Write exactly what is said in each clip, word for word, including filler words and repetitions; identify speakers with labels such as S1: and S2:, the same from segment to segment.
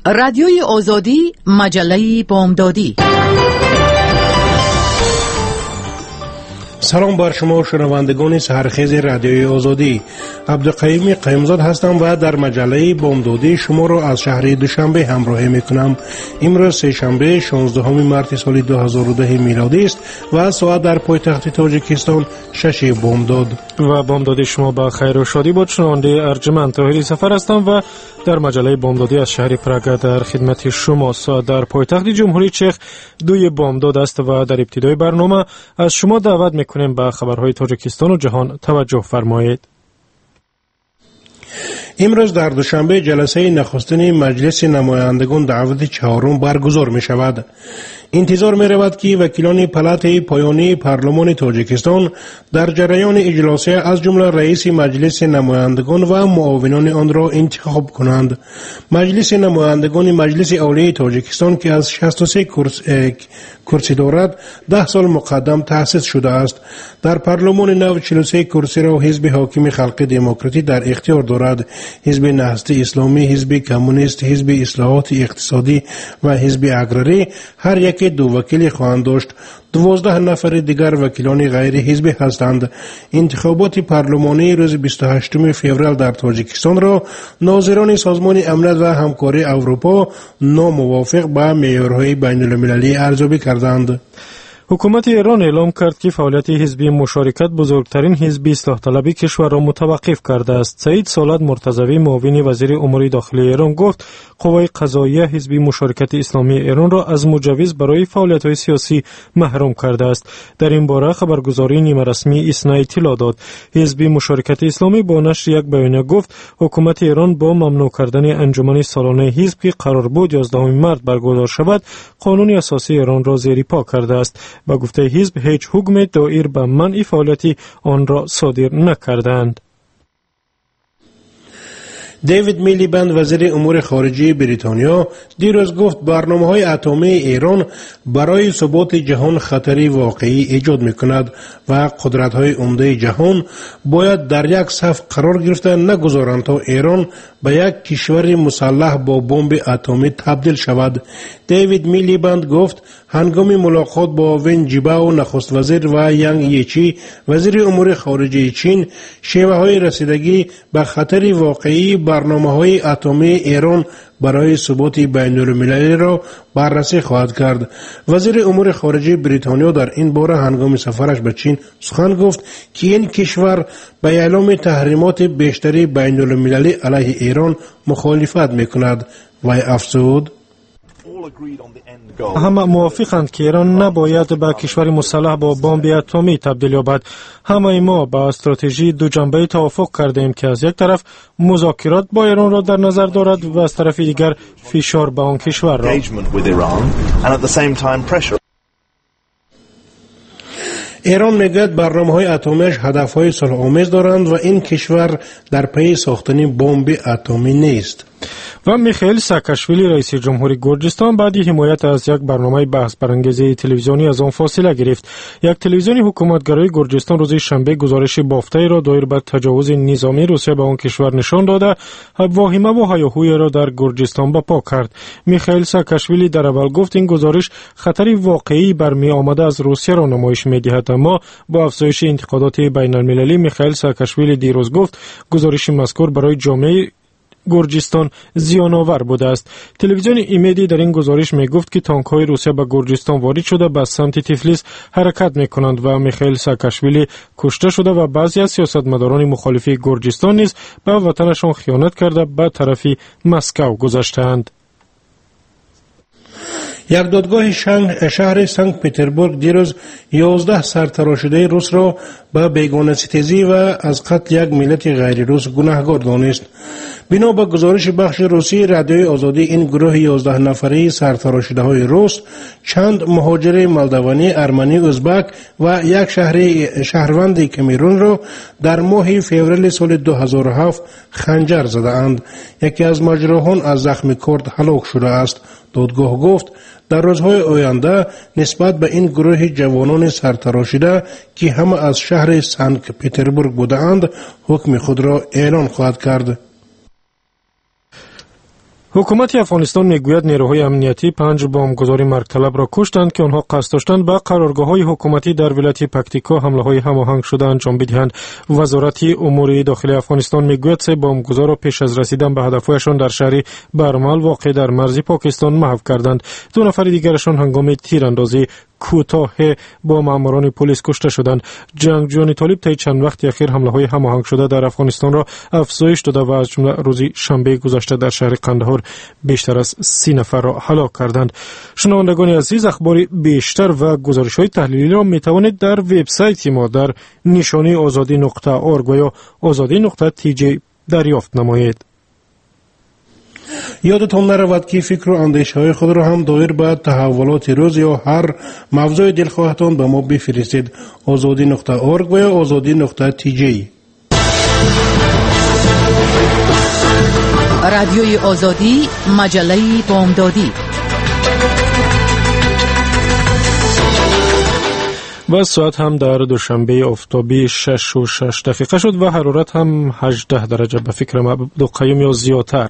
S1: رادیوی آزادی، مجله بامدادی.
S2: سلام بر شما شنوندگان سحرخیز رادیوی آزادی. عبدالقیوم قیمزاد هستم و در مجله بامدادی شما را از شهر دوشنبه همراهی میکنم. امروز سه شنبه شانزدهم مارس سال دو هزار و ده میلادی است و ساعت در پایتخت تاجیکستان شش بامداد.
S3: و بامدادی شما با خیر و شادی باد. شنونده ارجمند طاهری سفر هستم و در مجله بامدادی از شهر پراگ در خدمت شما. ساعت در پایتخت جمهوری چخ دوی بامداد است و در ابتدای برنامه از شما دعوت میکنیم به خبرهای تاجیکستان و جهان توجه فرمایید.
S2: امروز در دوشنبه جلسه نخستین مجلس نمایندگان دعوت چهارم برگزار می شود. انتظار می رود که وکیلان پلات پایانی پارلمان تاجیکستان در جریان اجلاس از جمله رئیس مجلس نمایندگان و معاونان آن را انتخاب کنند. مجلس نمایندگان مجلس عالی تاجیکستان که از شصت و سه کرسی, کرسی دارد ده سال مقدم تأسیس شده است. در پارلمان نو چهل و سه کرسی را حزب حاکم خلق دموکراتی در اختیار دارد. حزب نهضت اسلامی، حزب کمونیست، حزب اصلاحات اقتصادی و حزب اگراری هر یک دو وکیل خواهند داشت. دوازده نفر دیگر وکیلان غیر حزبی هستند. انتخابات پارلمانی روز بیست و هشتم فوریه در تاجیکستان را ناظران سازمان امنیت و همکاری اروپا ناموافق با معیارهای بین المللی ارزیابی کردند.
S3: حکومت ایران اعلام کرد که فعالیت حزبی مشارکت بزرگترین حزب اصلاح طلبی کشور را متوقف کرده است. سعید سالد مرتضوی معاون وزیر امور داخلی ایران گفت قوای قضاییه حزب مشارکت اسلامی ایران را از مجوز برای فعالیت‌های سیاسی محروم کرده است. در این باره خبرگزاری نیمه رسمی اسنا اطلاع داد. حزب مشارکت اسلامی با نشر یک بیانیه گفت حکومت ایران با ممنوع کردن انجمن سالانه حزب که قرار بود یازدهم مارس برگزار شود قانون اساسی ایران را زیر پا کرده است. با گفته حزب هیچ حکم دایر به منع فعالیت آن را صادر نکردند.
S2: دیوید میلیبند وزیر امور خارجه بریتانیا دیروز گفت برنامه‌های اتمی ایران برای ثبات جهان خطری واقعی ایجاد می‌کند و قدرت‌های عمده جهان باید در یک صف قرار گرفته نگذارند تا ایران به یک کشور مسلح با بمب اتمی تبدیل شود. دیوید میلیبند گفت هنگام ملاقات با ون جیباو نخست وزیر و یانگ یچی وزیر امور خارجه چین شیوه‌های رسیدگی به خطر واقعی برنامه‌های اتمی ایران برای ثبات بین المللی را بررسی خواهد کرد. وزیر امور خارجه بریتانیا در این باره هنگام سفرش به چین سخن گفت که این کشور به اعلام تحریمات بیشتری بین المللی علیه ایران مخالفت می‌کند و افزود
S3: همه موافقند که ایران نباید به کشور مسلح با بمب اتمی تبدیل یابد. همه ما با استراتژی دو جنبه توافق کردیم که از یک طرف مذاکرات با ایران را در نظر دارد و از طرف دیگر فشار به آن کشور را.
S2: ایران میگوید برنامه‌های اتمیش هدف‌های صلح‌آمیز دارند و این کشور در پی ساختن بمب اتمی نیست.
S3: و میخائیل ساکاشویلی رئیس جمهوری گرجستان بعد حمایت از یک برنامه بحث برانگیز تلویزیونی از آن فاصله گرفت. یک تلویزیون حکومتگرای گرجستان روز شنبه گزارش بافته‌ای را دایر به تجاوز نظامی روسیه به آن کشور نشان داده واهمه و هیاهوی را در گرجستان برپا کرد. میخائیل ساکاشویلی در اول گفت این گزارش خطری واقعی برمی آمده از روسیه را نمایش می‌دهد، اما با افزایش انتقادات بین المللی میخائیل ساکاشویلی دیروز گفت گزارش مذکور برای جامعه گرجستان زیان‌آور بوده است. تلویزیون ایمیدی در این گزارش می گفت که تانک‌های روسیه به گرجستان وارد شده به سمت تیفلیس حرکت می‌کنند و میخائیل ساکاشویلی کشته شده و بعضی از سیاستمداران مخالف گرجستان نیز به وطنشان خیانت کرده به طرف مسکو گذشتند.
S2: یک دادگاه شهر سنت پترزبورگ دیروز یازده سرتراشیده روس را به بیگانه ستیزی و از قتل یک ملت غیر روس گناهکار دانست. بنا به گزارش بخش روسی رادیوی آزادی این گروه یازده نفره سرتراشیده های روس چند مهاجر مولدوانی، ارمنی، ازبک و یک شهری شهروند کامرون را در ماه فوریه سال دو هزار و هفت خنجر زده اند. یکی از مجروحان از زخم کرد هلاک شده است. دادگاه گفت در روزهای آینده نسبت به این گروه جوانان سرتراشیده که همه از شهر سنت پترزبورگ بودند حکم خود را اعلان خواهد کرد.
S3: حکومت افغانستان میگوید نیروهای امنیتی پنج بمبگذاری مرگطلب را کشتند که آنها قصد داشتند به قرارگاه‌های حکومتی در ولایت پکتیکا حمله‌های هماهنگ شده انجام بدهند. وزارت امور داخلی افغانستان میگوید سه بمبگذار را پیش از رسیدن به هدفهایشان در شهر برمل واقع در مرز پاکستان محو کردند. دو نفر دیگرشان هنگام تیراندازی کوتاه با ماموران پلیس کشته شدند. جنگجویان طالب طی چند وقت اخیر حمله‌های هماهنگ شده در افغانستان را افزایش داده و از جمله روز شنبه گذشته در شهر قندهار بیشتر از سی نفر را هلاک کردند. شنوندگان عزیز، اخبار بیشتر و گزارش‌های تحلیلی را می‌توانید در وبسایت ما در نشانی آزادی نقطه اورگ و یا آزادی نقطه تی جی دریافت نمایید.
S2: یادتان نرود که فکر و اندیشه های خود را هم دایر به تحولات روز یا هر موضوع دلخواهتان به ما بفرستید. آزادی نقطه اورگ و یا آزادی نقطه تی جی.
S1: رادیوی آزادی، مجله بامدادی.
S3: و ساعت هم در دوشنبه آفتابی شش و شش دقیقه شد و حرارت هم هجده درجه به فکر ما دو قیوم یا زیادتر.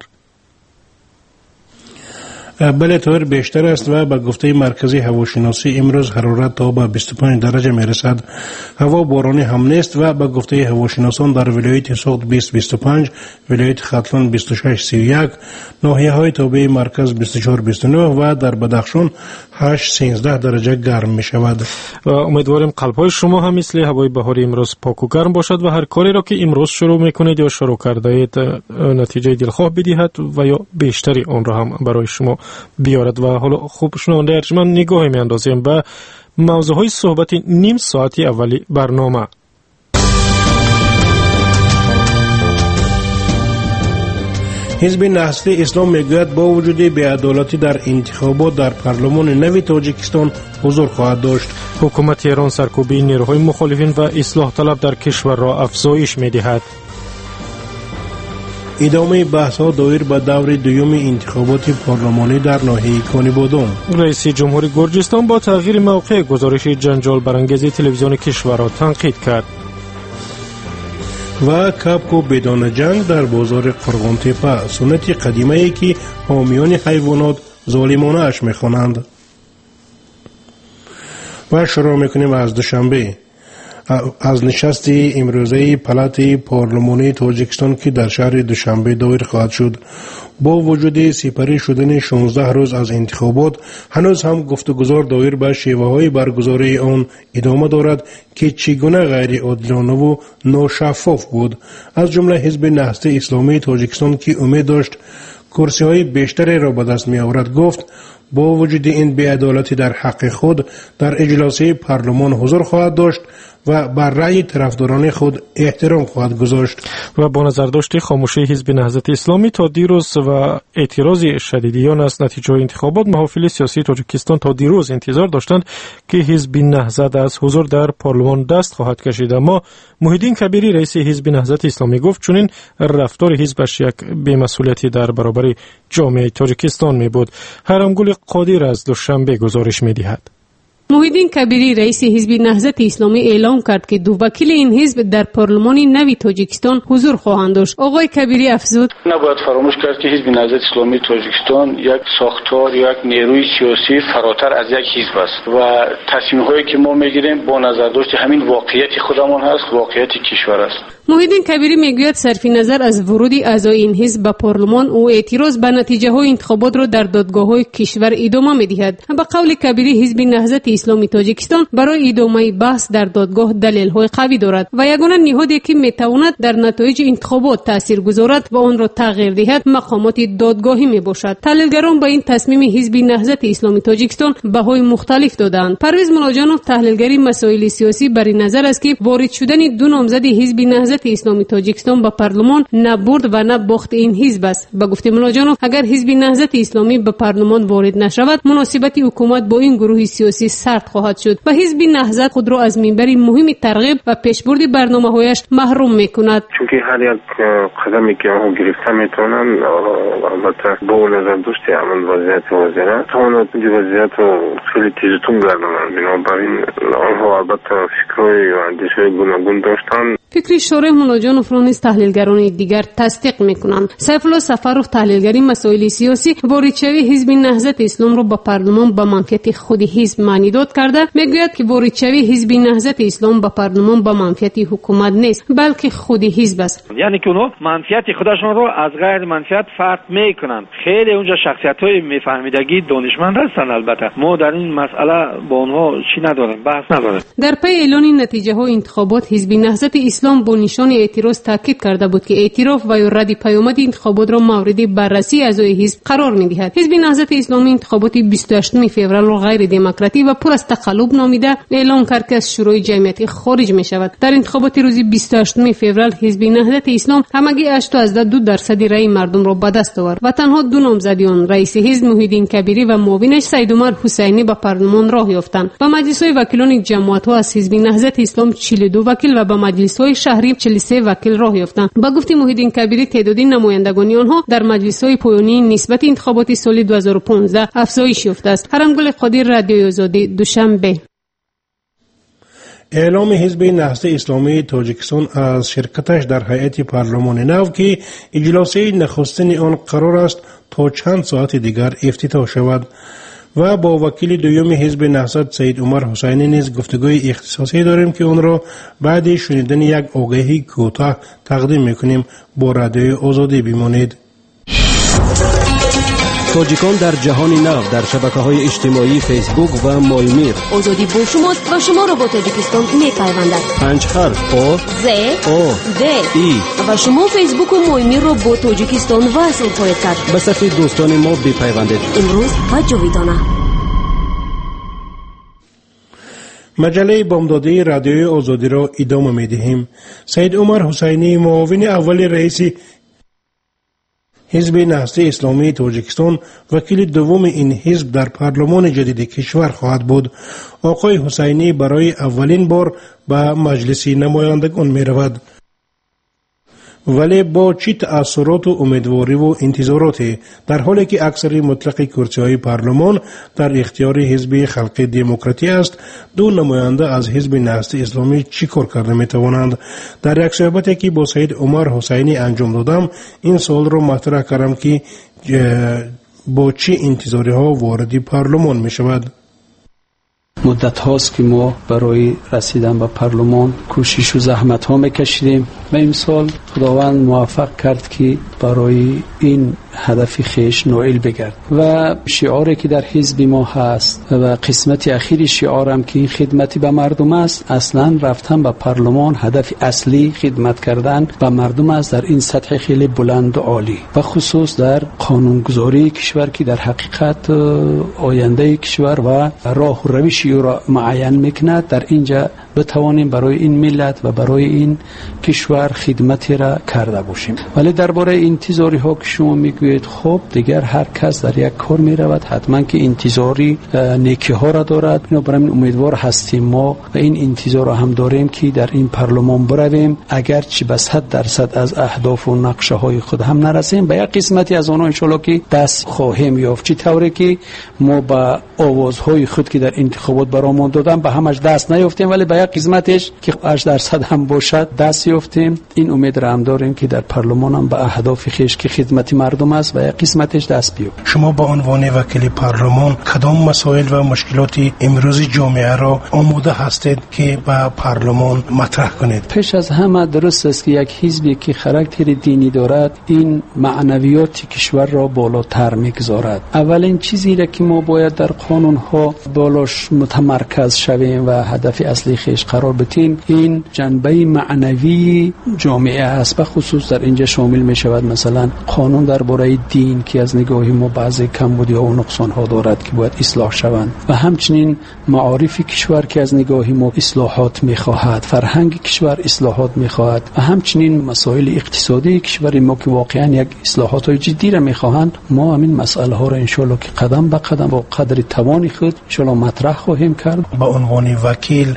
S2: بله، طور بیشتر است و به گفته مرکزی هواشناسی امروز حرارت تا به بیست و پنج درجه می رسد. هوا بارانی هم نیست و به گفته هواشناسان در ولایت سوخت بیست بیست و پنج، ولایت ختلان بیست و شش سی و یک، ناحیه های تابع مرکز بیست و چهار بیست و نه و در بدخشان هشت سیزده درجه گرم می شود.
S3: و امیدواریم قلب‌های شما هم مثل هوای بهاری امروز پاک و گرم باشد و هر کاری را که امروز شروع میکنید یا شروع کرده اید نتیجه دلخواه بدهد و یا بیشتری آن را هم برای شما بیارد. و حالا خوب شنونده ارجمند نگاهی می اندازیم به موضوعهای صحبت نیم ساعتی اولی برنامه.
S2: حزب نهضت اسلام میگوید با وجود بی‌عدالتی در انتخابات در پارلمان نوی تاجیکستان حضور خواهد داشت.
S3: حکومت ایران سرکوبی نیروهای مخالفین و اصلاح طلب در کشور را افزایش می‌دهد.
S2: ادامه بحث ها دایر به دور دوم انتخابات پارلمانی در ناحیه کانیبادان.
S3: رئیس جمهوری گرجستان با تغییر موقع گزارش جنجال برانگیز تلویزیون کشور را تنقید کرد.
S2: و کپکو بدون جنگ در بازار قرغانتپه، سنت قدیمه ای که حامیان حیوانات ظالمانه اش میخوانند. و شروع میکنیم از دوشنبه از نشست امروزه پلات پارلمانی تاجیکستان که در شهر دوشنبه دایر خواهد شد. با وجود سپری شدن شانزده روز از انتخابات هنوز هم گفتگوزار دایر به شیوه های برگزاری آن ادامه دارد که چگونه غیر عادلانه و ناشفاف بود. از جمله حزب نهضت اسلامی تاجیکستان که امید داشت کرسی های بیشتری را به دست می آورد گفت با وجود این بی‌عدالتی در حق خود در اجلاس پارلمان حضور خواهد داشت و بر رأی طرفداران خود احترام خواهد گذاشت.
S3: و با نظر داشت خاموشی حزب نهضت اسلامی تا دیروز و اعتراض شدیدیان از نتیجه انتخابات، محافل سیاسی تاجیکستان تا دیروز انتظار داشتند که حزب نهضت از حضور در پارلمان دست خواهد کشید. اما محیدین کبیری رئیس حزب نهضت اسلامی گفت چنین رفتار حزبش یک بی‌مسئولیتی در برابر جامعه تاجیکستان می بود. هرمگل قادر از دوشنبه گزارش می دهد.
S4: محیدین کبیری رئیس حزب نهضت اسلامی اعلام کرد که دو وکیل این حزب در پارلمان نوی تاجیکستان حضور خواهند داشت. آقای کبیری افزود:
S5: نباید فراموش کرد که حزب نهضت اسلامی تاجیکستان یک ساختار یک نیروی سیاسی فراتر از یک حزب است و تصمیم‌هایی که ما میگیریم با نظر داشت همین واقعیت خودمان هست، واقعیت کشور است.
S4: محیدین کبیری میگوید صرف نظر از ورود اعضای این حزب به پارلمان او اعتراض به نتیجه های انتخابات را در دادگاه‌های کشور ادامه می‌دهد. به قول کبیری حزب نهضت اسلامی تاجیکستان برای ادامه بحث در دادگاه دلیل‌های قوی دارد و یگانه نهادی که میتواند در نتایج انتخابات تاثیر گذارد و آن را تغییر دهد مقامات دادگاهی میباشد. تحلیلگران به این تصمیم حزب نهضت اسلامی تاجیکستان بهای مختلف دادند. پرویز ملاجانوف تحلیلگری مسائل سیاسی بر این نظر است که وارد شدن دو نامزد حزب نهضت اسلامی تاجیکستان به پارلمان نه برد و نه باخت این حزب است. با گفته ملاجانوف اگر حزب نهضت اسلامی به پارلمان وارد نشود مناسبت حکومت با این گروه سیاسی سرد خواهد شد و حزب نهضت خود را از منبر مهم ترغیب و پیشبرد برنامه‌هایش محروم می‌کند.
S6: چون هر یک قدمی که آنها گرفته میتونن البته با نظر داشت عمل وضعیت وزیره تواند وضعیت رو خیلی تیزتون گردانند. بنابراین آنها البته فکرهای و اندیشه‌های گوناگون داشتن.
S4: فکری شورای ابراهیم ملاجان فر نیز تحلیلگران دیگر تصدیق میکنند. سیف الله سفرخ تحلیلگری مسائل سیاسی واردشوی حزب نهضت اسلام را به پارلمان به منفعت خود حزب معنی داد کرده میگوید که واردشوی حزب نهضت اسلام به پارلمان به منفعت حکومت نیست بلکه خود حزب است.
S7: یعنی که اونها منفعت خودشون رو از غیر منفعت فرق میکنند. خیلی اونجا شخصیت‌های میفهمیدگی دانشمند هستند. البته ما در این مسئله با اونها چی نداریم، بحث نداریم.
S4: در پی اعلان نتیجه های انتخابات حزب نهضت اسلام با نشان اعتراض تاکید کرده بود که اعتراف و یا رد پیامد انتخابات را مورد بررسی اعضای حزب قرار می‌دهد. حزب نهضت اسلامی انتخابات بیست و هشتم فوریه را غیر دموکراتیک و پر از تقلب نامیده اعلام کرد که از شورای جمعیتی خارج می‌شود. در انتخابات روز بیست و هشتم فوریه حزب نهضت اسلام همگی هشتاد و دو درصد رای مردم را به دست آورد و تنها دو نامزدیان رئیس حزب محیدین کبیری و معاونش سید عمر حسینی به پارلمان راه یافتند. به مجلس‌های وکیلان جماعت‌ها از حزب نهضت اسلام چهل و دو وکیل و به مجلس‌های شهری چهل و سه وکیل راه یافتند. با گفته محیدین کبیری تعداد نمایندگان آنها در مجلس‌های پایانی نسبت انتخابات سال دو هزار و پانزده افزایش یافته است. حرمگل قادر، رادیوی آزادی، دوشنبه.
S2: اعلام حزب نهضت اسلامی تاجیکستان از شرکتش در هیئت پارلمان نو که اجلاس نخستین آن قرار است تا چند ساعت دیگر افتتاح شود و با وکیل دوم حزب نهضت سید عمر حسینی نیز گفتگوی اختصاصی داریم که آن را بعد شنیدن یک آگهی کوتاه تقدیم میکنیم. با رادیوی آزادی بمانید.
S8: تاجیکان در جهان نو در شبکه‌های اجتماعی فیسبوک و مایمیر.
S9: آزادی با شماست و شما را با تاجیکستان می‌پیوندد.
S8: پنج حرف آ
S9: ز
S8: آ
S9: د
S8: ای
S9: و شما فیسبوک و مایمیر را با تاجیکستان وصل خواهید کرد.
S8: به صفحه دوستان ما بپیوندید.
S9: امروز و جاویدانه.
S2: مجله بامدادی رادیوی آزادی را ادامه می‌دهیم. سید عمر حسینی معاون اول رئیس حزب نهضت اسلامی تاجیکستان وکیل دوم این حزب در پارلمان جدید کشور خواهد بود. آقای حسینی برای اولین بار به مجلس نمایندگان می رود. ولی با چی تأثیرات و امیدواری و انتظاراتی، در حالی که اکثر مطلق کرسی‌های پارلمان در اختیار حزب خلق دموکراتی است، دو نماینده از حزب نهضت اسلامی چی کار کرده می توانند؟ در یک صحبتی که با سید عمر حسینی انجام دادم این سوال را مطرح کردم که با چی انتظاری ها وارد پارلمان می شود؟
S10: مدت هاست که ما برای رسیدن به پارلمان کوشش و زحمت ها میکشیدیم و امسال خداوند موفق کرد که برای این هدف خیش نائل بگرد و شعاری که در حزب ما هست و قسمت اخیر شعارم که این خدمتی به مردم است، اصلا رفتن به پارلمان هدف اصلی خدمت کردن به مردم است در این سطح خیلی بلند و عالی و خصوص در قانونگذاری کشور که در حقیقت آینده کشور و راه و روش را معین میکند. در اینجا بتوانیم برای این ملت و برای این کشور خدمتی را کرده باشیم. ولی درباره انتظاری ها که شما میگوید، خب دیگر هر کس در یک کار میرود حتما که انتظاری نیکی ها را دارد. اینو برای این امیدوار هستیم ما و این انتظار را هم داریم که در این پارلمان برویم، اگرچه به صد درصد از اهداف و نقشه های خود هم نرسیم، به یک قسمتی از آنها ان شاء الله که دست خواهیم یافت. چه طوری که ما با آوازهای خود که در انتخابات برامون دادن به همش دست نیافتیم، ولی به یک قسمتش که هشت درصد هم باشد دست یافتیم. این امید را هم داریم که در پارلمان هم به اهداف خیش که خدمت مردم است و یک قسمتش دست بیابیم.
S2: شما با عنوان وکیل پارلمان کدام مسائل و مشکلات امروز جامعه را آماده هستید که به پارلمان مطرح کنید؟
S10: پیش از همه درست است که یک حزبی که خاراکتر دینی دارد این معنویات کشور را بالاتر میگذارد. اولین چیزی را که ما باید در قانون ها بالاش متمرکز شویم و هدف اصلی خیش قرار بدیم این جنبه معنوی جامعه است. به خصوص در اینجا شامل می شود مثلا قانون درباره دین که از نگاه ما بعضی کمبودی ها و نقصان ها دارد که باید اصلاح شوند و همچنین معارف کشور که از نگاه ما اصلاحات می خواهد، فرهنگ کشور اصلاحات می خواهد و همچنین مسائل اقتصادی کشور ما که واقعا یک اصلاحات های جدی را می خواهند. ما همین مسائل ها را ان شاء الله که قدم به قدم با قدر توان خود ان شاء الله مطرح خواهیم کرد.
S2: با عنوان وکیل کدام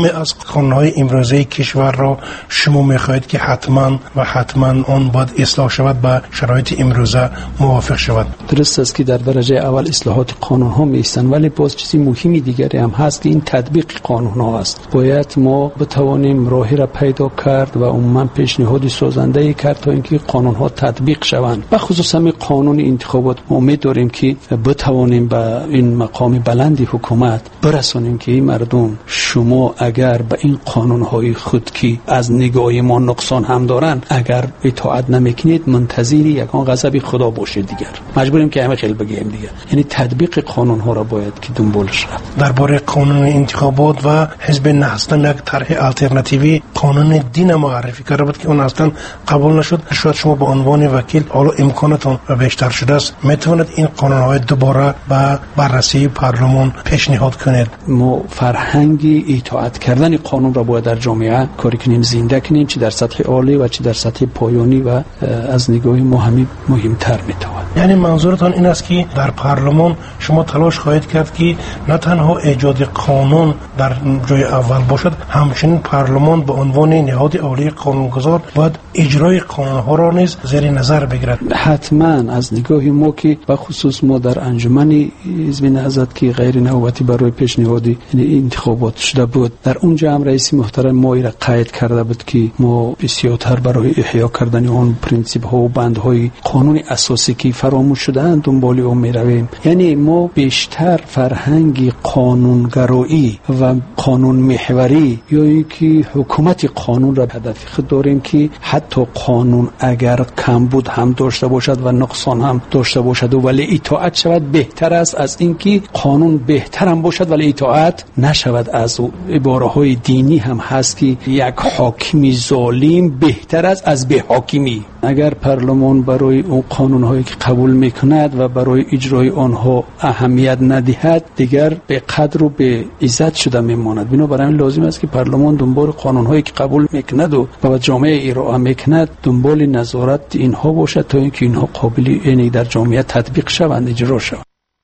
S2: کدام از قانون‌های امروزی کشور را شما می‌خواهید که حتما و حتما آن باید اصلاح شود به شرایط امروزه موافق شود؟
S10: درست است که در درجه اول اصلاحات قانون ها میستن، ولی باز چیزی مهمی دیگری هم هست که این تطبیق قانون ها است. باید ما بتوانیم راهی را پیدا کرد و عموما پیشنهادی سازنده کرد تا اینکه قانون ها تطبیق شوند. به خصوص همین قانون انتخابات امید داریم که بتوانیم به این مقام بلندی حکومت برسانیم که این مردم شما اگر به این قانون های خود که از نگاه ما نقصان هم دارن اگر اطاعت نمیکنید منتظر یکان غضب خدا باشید دیگر. مجبوریم که همه خیلی بگیم دیگر. یعنی تطبیق قانون ها را باید که دنبالش رفت.
S2: درباره قانون انتخابات و حزب نهضتان یک طرح آلترناتیوی قانون دین معرفی کرده بود که اون اصلا قبول نشد. شاید شما به عنوان وکیل حالا امکانتون بیشتر شده است، میتونید این قانون های دوباره به بررسی پارلمان پیشنهاد کنید.
S10: ما فرهنگ اطاعت کردن قانون را باید در جامعه کاری کنیم، زنده کنیم، چه در سطح عالی و چه در سطح پایانی و از نگاه ما همین مهمتر میتواند.
S2: یعنی منظورتان این است که در پارلمان شما تلاش خواهید کرد که نه تنها ایجاد قانون در جای اول باشد، همچنین پارلمان به عنوان نهاد عالی قانونگذار باید اجرای قانون ها را نیز زیر نظر بگیرد.
S10: حتما از نگاه ما که به خصوص ما در انجمن حزب نهضت که غیر نوبتی برای پیشنهادی انتخابات شده بود، در اونجا هم رئیس محترم ما را قید کرده بود که ما بسیارتر برای احیا کردن اون پرینسیپ ها و بندهای قانون اساسی که فراموش شده‌اند دنبال اون میرویم. یعنی ما بیشتر فرهنگ قانونگرایی و قانون محوری یا اینکه حکومت قانون را هدف خود داریم که حتی قانون اگر کم بود هم داشته باشد و نقصان هم داشته باشد و ولی اطاعت شود بهتر است از اینکه قانون بهتر هم باشد ولی اطاعت نشود. از عباره های دینی هم هست که یک حاکمی ظالم بهتر است از بی حاکمی. اگر پارلمان برای اون قانون هایی که قبول میکند و برای اجرای آنها اهمیت ندهد دیگر به قدر و به عزت شده میماند. بنابراین لازم است که پارلمان دنبال قانون هایی که قبول میکند و به جامعه ارائه میکند دنبال نظارت اینها باشد تا اینکه اینها قابل یعنی در جامعه تطبیق شوند، اجرا شوند.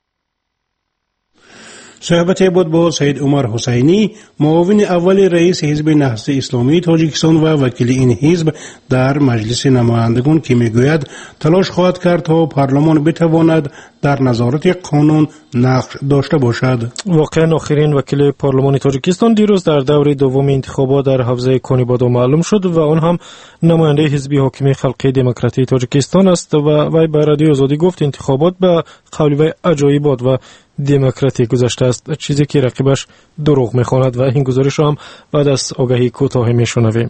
S2: صحبت بود با سید عمر حسینی، معاون اول رئیس حزب نهضت اسلامی تاجیکستان و وکیل این حزب در مجلس نمایندگان که میگوید تلاش خواهد کرد تا پارلمان بتواند در نظارت قانون نقش داشته باشد.
S3: واقعا آخرین وکیل پارلمان تاجیکستان دیروز در دور دوم انتخابات در حوزه کونیبادو معلوم شد و آن هم نماینده حزب حاکم خلقی دموکراتی تاجیکستان است و وی به رادیو آزادی گفت انتخابات به قول وی عجایبات و دموکراتی گذشته است، چیزی که رقیبش دروغ میخواند و این گزارش هم بعد از آگهی کوتاهی میشنویم.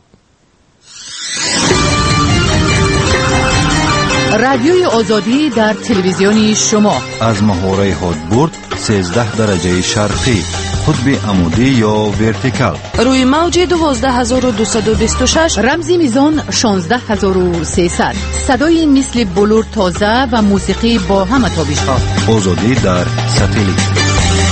S1: رادیوی آزادی در تلویزیونی شما
S11: از محوره هادبورد سیزده درجه شرقی، قطب عمودی یا ورتیکال،
S9: روی موج دوازده هزار و دویست و بیست و شش،
S1: رمزی میزان شانزده هزار و سیصد، صدای مثل بلور تازه و موسیقی با همه تابش‌ها.
S11: آزادی در ساتلیت.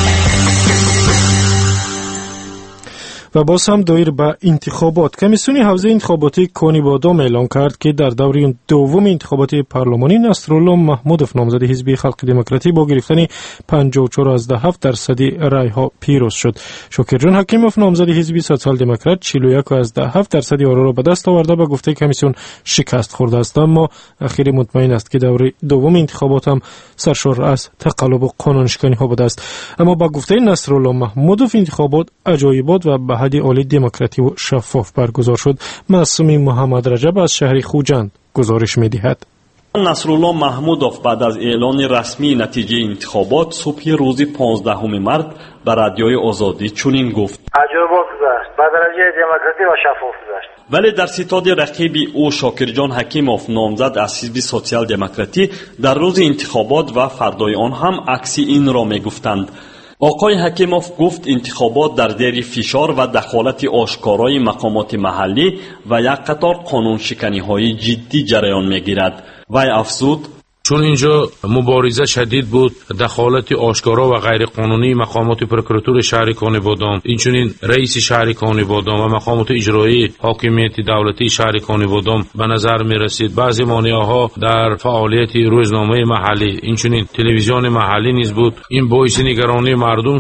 S3: و باز هم دایر به انتخابات، کمیسیون حوزه انتخاباتی کونیبادو اعلام کرد که در دوره دوم انتخابات پارلمانی نصرالله محمودوف نامزد حزب خلق دموکراتی با گرفتن پنجاه و چهار و هفت درصد رای ها پیروز شد. شکرجان حکیموف نامزد حزب سوسیال دموکرات چهل و یک و هفت درصد آرا را به دست آورده به گفته کمیسیون شکست خورده است، اما اخیر مطمئن است که دوره دوم انتخابات هم سرشار از تقلب و قانونشکنی ها بوده است. اما با گفته نصرالله محمودوف انتخابات عجایبات و به حد عالی دموکراتی و شفاف برگزار شد. معصومی محمد رجب از شهر خوجند گزارش می‌دهد.
S12: نصرالله محمودوف بعد از اعلان رسمی نتیجه انتخابات صبح روز پانزدهم مارس به رادیوی آزادی چنین گفت:
S13: عجایبات گذشت، به درجه دموکراتی و شفاف گذشت.
S12: ولی در ستاد رقیب او شاکرجان حکیموف نامزد از حزب سوسیال دموکراتی در روز انتخابات و فردای آن هم عکسی این را میگفتند. آقای حکیموف گفت انتخابات در زیر فشار و دخالت آشکارای مقامات محلی و یک قطار قانون شکنی های جدی جریان میگیرد. وی افزود:
S14: چون اینجا مبارزه شدید بود، دخالت آشکارا و غیر قانونی مقامات پروکراتور شهر کونیبادام، اینچنین رئیس شهر کونیبادام و مقامات اجرایی حاکمیت دولتی شهر کونیبادام به نظر می رسید. بعضی مانعها در فعالیت روزنامه محلی، اینچنین تلویزیون محلی نیز بود. این باعث نگرانی مردم شد.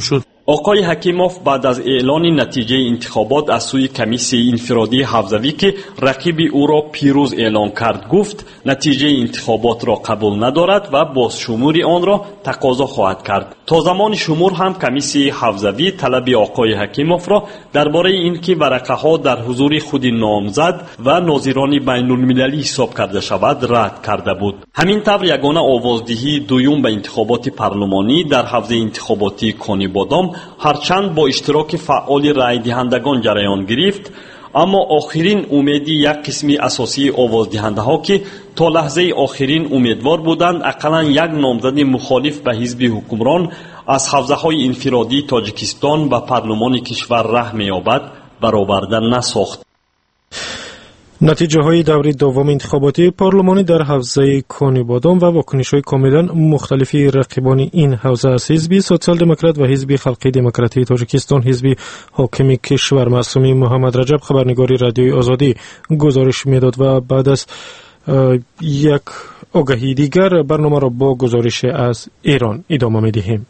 S12: آقای حکیموف بعد از اعلان نتیجه انتخابات از سوی کمیسیون انفرادی حفظوی که رقیب او را پیروز اعلان کرد گفت نتیجه انتخابات را قبول ندارد و بازشموری آن را تقاضا خواهد کرد. تا زمان شمور هم کمیسیون حفظوی طلب آقای حکیموف را درباره اینکه ورقه ها در حضور خود نامزد و ناظران بین المللی حساب کرده شود رد کرده بود. همین طور یگانه آوازدهی دوم به انتخابات پارلمانی در حوزه انتخاباتی کانی بادام هرچند با اشتراک فعال رای دهندگان جریان گرفت، اما آخرین امیدی یک قسمی اساسی آوازدهنده ها که تا لحظه آخرین امیدوار بودند اقلا یک نامزد مخالف به حزب حکمران از حوزه های انفرادی تاجیکستان و پارلمان کشور راه می‌یابد برآورده نساخت.
S3: نتیجه های دوره دوم انتخاباتی پارلمانی در حوزه کانی بادام و واکنش های کاملا مختلفی رقیبان این حوزه از حزب سوسیال دموکرات و حزب خلقی دموکراتی تاجیکستان حزب حاکم کشور معصومی محمد رجب خبرنگاری رادیوی آزادی گزارش میداد و بعد از یک آگهی دیگر برنامه را با گزارش از ایران ادامه میدهیم.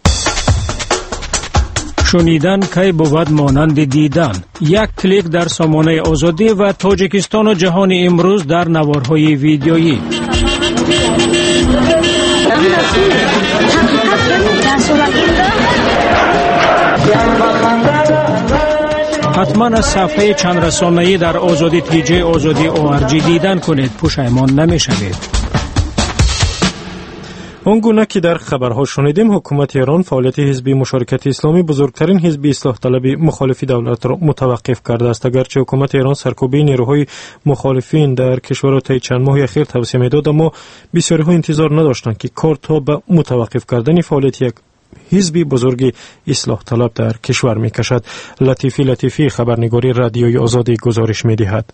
S15: شنیدن کی بود مانند دیدن. یک کلیک در سامانه آزادی و تاجیکستان و جهان امروز در نوارهای ویدیویی. حتما از صفحه چند رسانه‌ای در آزادی تیجی آزادی او آر جی دیدن کنید، پشیمان نمی‌شوید.
S3: آنگونه که در خبرها شنیدیم حکومت ایران فعالیت حزب مشارکت اسلامی بزرگترین حزب اصلاح طلب مخالف دولت را متوقف کرده است. اگرچه حکومت ایران سرکوبی نیروهای مخالفین در کشور را طی چند ماه اخیر توسعه میداد، اما بسیاری ها انتظار نداشتند که کار تا به متوقف کردن فعالیت یک حزب بزرگ اصلاح طلب در کشور میکشد. لطیفی لطیفی خبرنگاری رادیوی آزادی گزارش میدهد.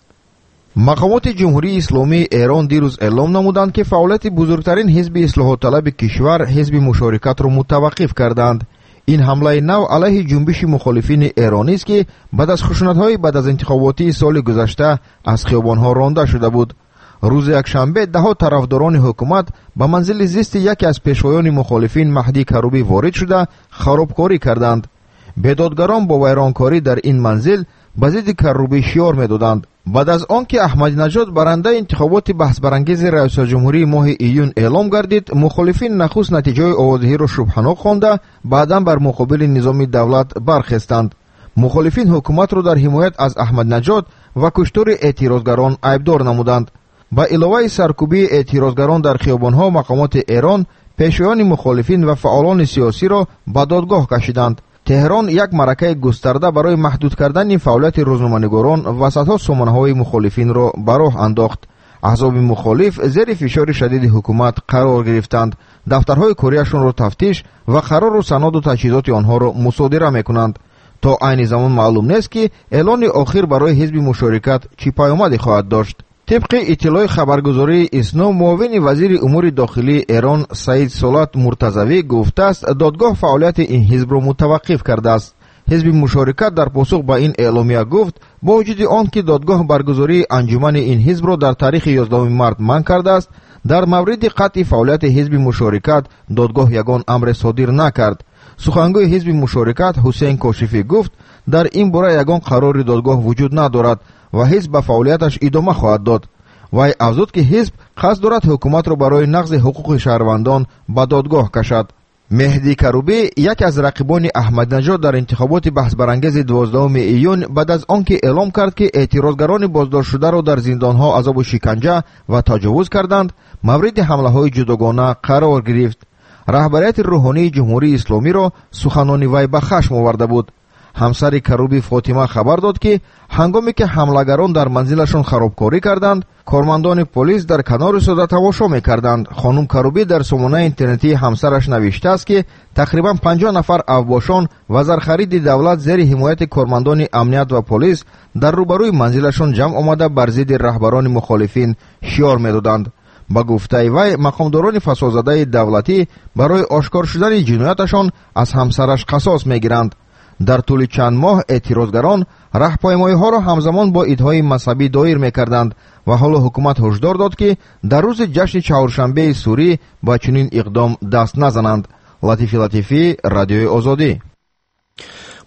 S16: مقامات جمهوری اسلامی ایران دیروز اعلام نمودند که فعالیت بزرگترین حزب اصلاح طلب کشور حزب مشارکت را متوقف کردند. این حمله نو علیه جنبش مخالفین ایرانی است که بعد از خشونت‌های بعد از انتخاباتی سال گذشته از خیابان‌ها رانده شده بود. روز یکشنبه ده طرفداران حکومت به منزل زیست یکی از پیشوایان مخالفین مهدی کروبی وارد شده خرابکاری کردند. بیدادگران با ویرانکاری در این منزل به ضد کروبی شعار می‌دادند. بعد از آنکه احمدی نژاد برنده انتخابات بحث برانگیز ریاست جمهوری ماه ایون اعلام گردید، مخالفین نخست نتیجه آوازدهی را شبهناک خوانده بعدا بر مقابل نظام دولت برخاستند. مخالفین حکومت را در حمایت از احمدی نژاد و کشتار اعتراضگران عیبدار نمودند. با علاوه سرکوبی اعتراضگران در خیابان‌ها، مقامات ایران پیشوایان مخالفین و فعالان سیاسی را به دادگاه کشیدند. تهران یک معرکه گسترده برای محدود کردن فعالیت روزنامه‌نگاران و صدها سامانه‌های مخالفین را به راه انداخت. احزاب مخالف زیر فشار شدید حکومت قرار گرفتند. دفترهای کاریشان را تفتیش و قرار و سند و تجهیزات آنها را مصادره می‌کنند. تا عین زمان معلوم نیست که اعلان آخر برای حزب مشارکت چی پیامدی خواهد داشت. طبق اطلاع خبرگزاری اسنا، معاون وزیر امور داخلی ایران سعید صلات مرتضوی گفته است دادگاه فعالیت این حزب را متوقف کرده است. حزب مشارکت در پاسخ به این اعلامیه گفت با وجود آنکه دادگاه برگزاری انجمن این حزب را در تاریخ یازدهم مارس منع کرده است، در مورد قطع فعالیت حزب مشارکت دادگاه یگان امر صادر نکرد. سخنگوی حزب مشارکت حسین کاشفی گفت در این باره یگان قرار دادگاه وجود ندارد و حزب به فعالیتش ادامه خواهد داد. وی افزود که حزب قصد دارد حکومت را برای نقض حقوق شهروندان به دادگاه کشد. مهدی کروبی یک از رقیبان احمدی نژاد در انتخابات بحث برانگیز دوازدهم ایون بعد از آنکه اعلام کرد که اعتراضگران بازداشت شده را در زندانها عذاب و شکنجه و تجاوز کردند، مورد حمله های جداگانه قرار گرفت. رهبریت روحانی جمهوری اسلامی را سخنان وی به خشم آورده بود. همسر کروبی فاطمه خبر داد که هنگامی که حملگران در منزلشان خرابکاری کردند، کارمندان پلیس در کنار ساده تماشا می‌کردند. خانم کروبی در سامانه اینترنتی همسرش نوشته است که تقریبا پنجاه نفر افباشان و زرخرید دولت زیر حمایت کارمندان امنیت و پلیس در روبروی منزلشان جمع آمده بر ضد رهبران مخالفین شعار می‌دادند. با گفته وی مقامداران فسادزده دولتی برای آشکار شدن جنایتشان از همسرش قصاص می‌گیرند. در طول چند ماه اعتراضگران راهپیمایی‌ها را همزمان با عیدهای مذهبی دایر می‌کردند و حالا حکومت هشدار داد که در روز جشن چهارشنبه سوری با چنین اقدام دست نزنند. لطیفی لطیفی، رادیوی آزادی.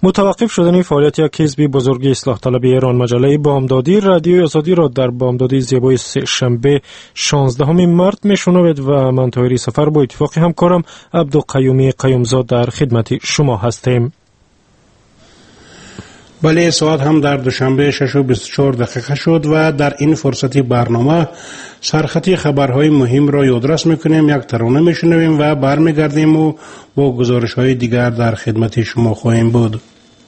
S3: متوقف شدن فعالیت یک حزب بزرگ اصلاح طلب ایران مجله بامدادی رادیوی آزادی را در بامدادی زیبای سه شنبه شانزدهم مارس میشنوید و من طاهری سفر با اتفاق همکارم عبدالقیومی قیومزاد در خدمت شما هستیم.
S2: بله، ساعت هم در دوشنبه شش و بیست و چهار دقیقه شد و در این فرصتی برنامه سرخطی خبرهای مهم را یادرس میکنیم، یک ترانه میشنویم و برمیگردیم و با گزارش های دیگر در خدمت شما خواهیم بود.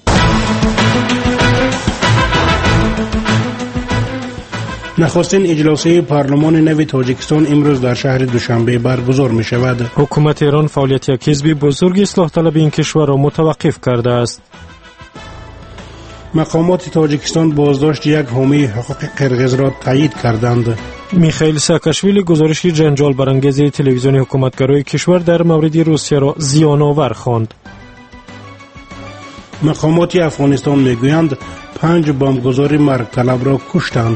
S2: نخستین اجلاسی پارلمان نو تاجیکستان امروز در شهر دوشنبه برگزار می شود.
S3: حکومت ایران فعالیت یک حزب بزرگ اصلاح طلب این کشور را متوقف کرده است.
S2: مقامات تاجیکستان بازداشت یک حامی حقوق قرغیز را تایید کردند.
S3: میخائیل ساکاشویلی گزارشی جنجال برانگیز تلویزیون حکومتگرای کشور در مورد روسیه را زیان‌آور خواند.
S2: مقامات افغانستان میگویند پنج بمبگذار مرگ طلب را کشتند.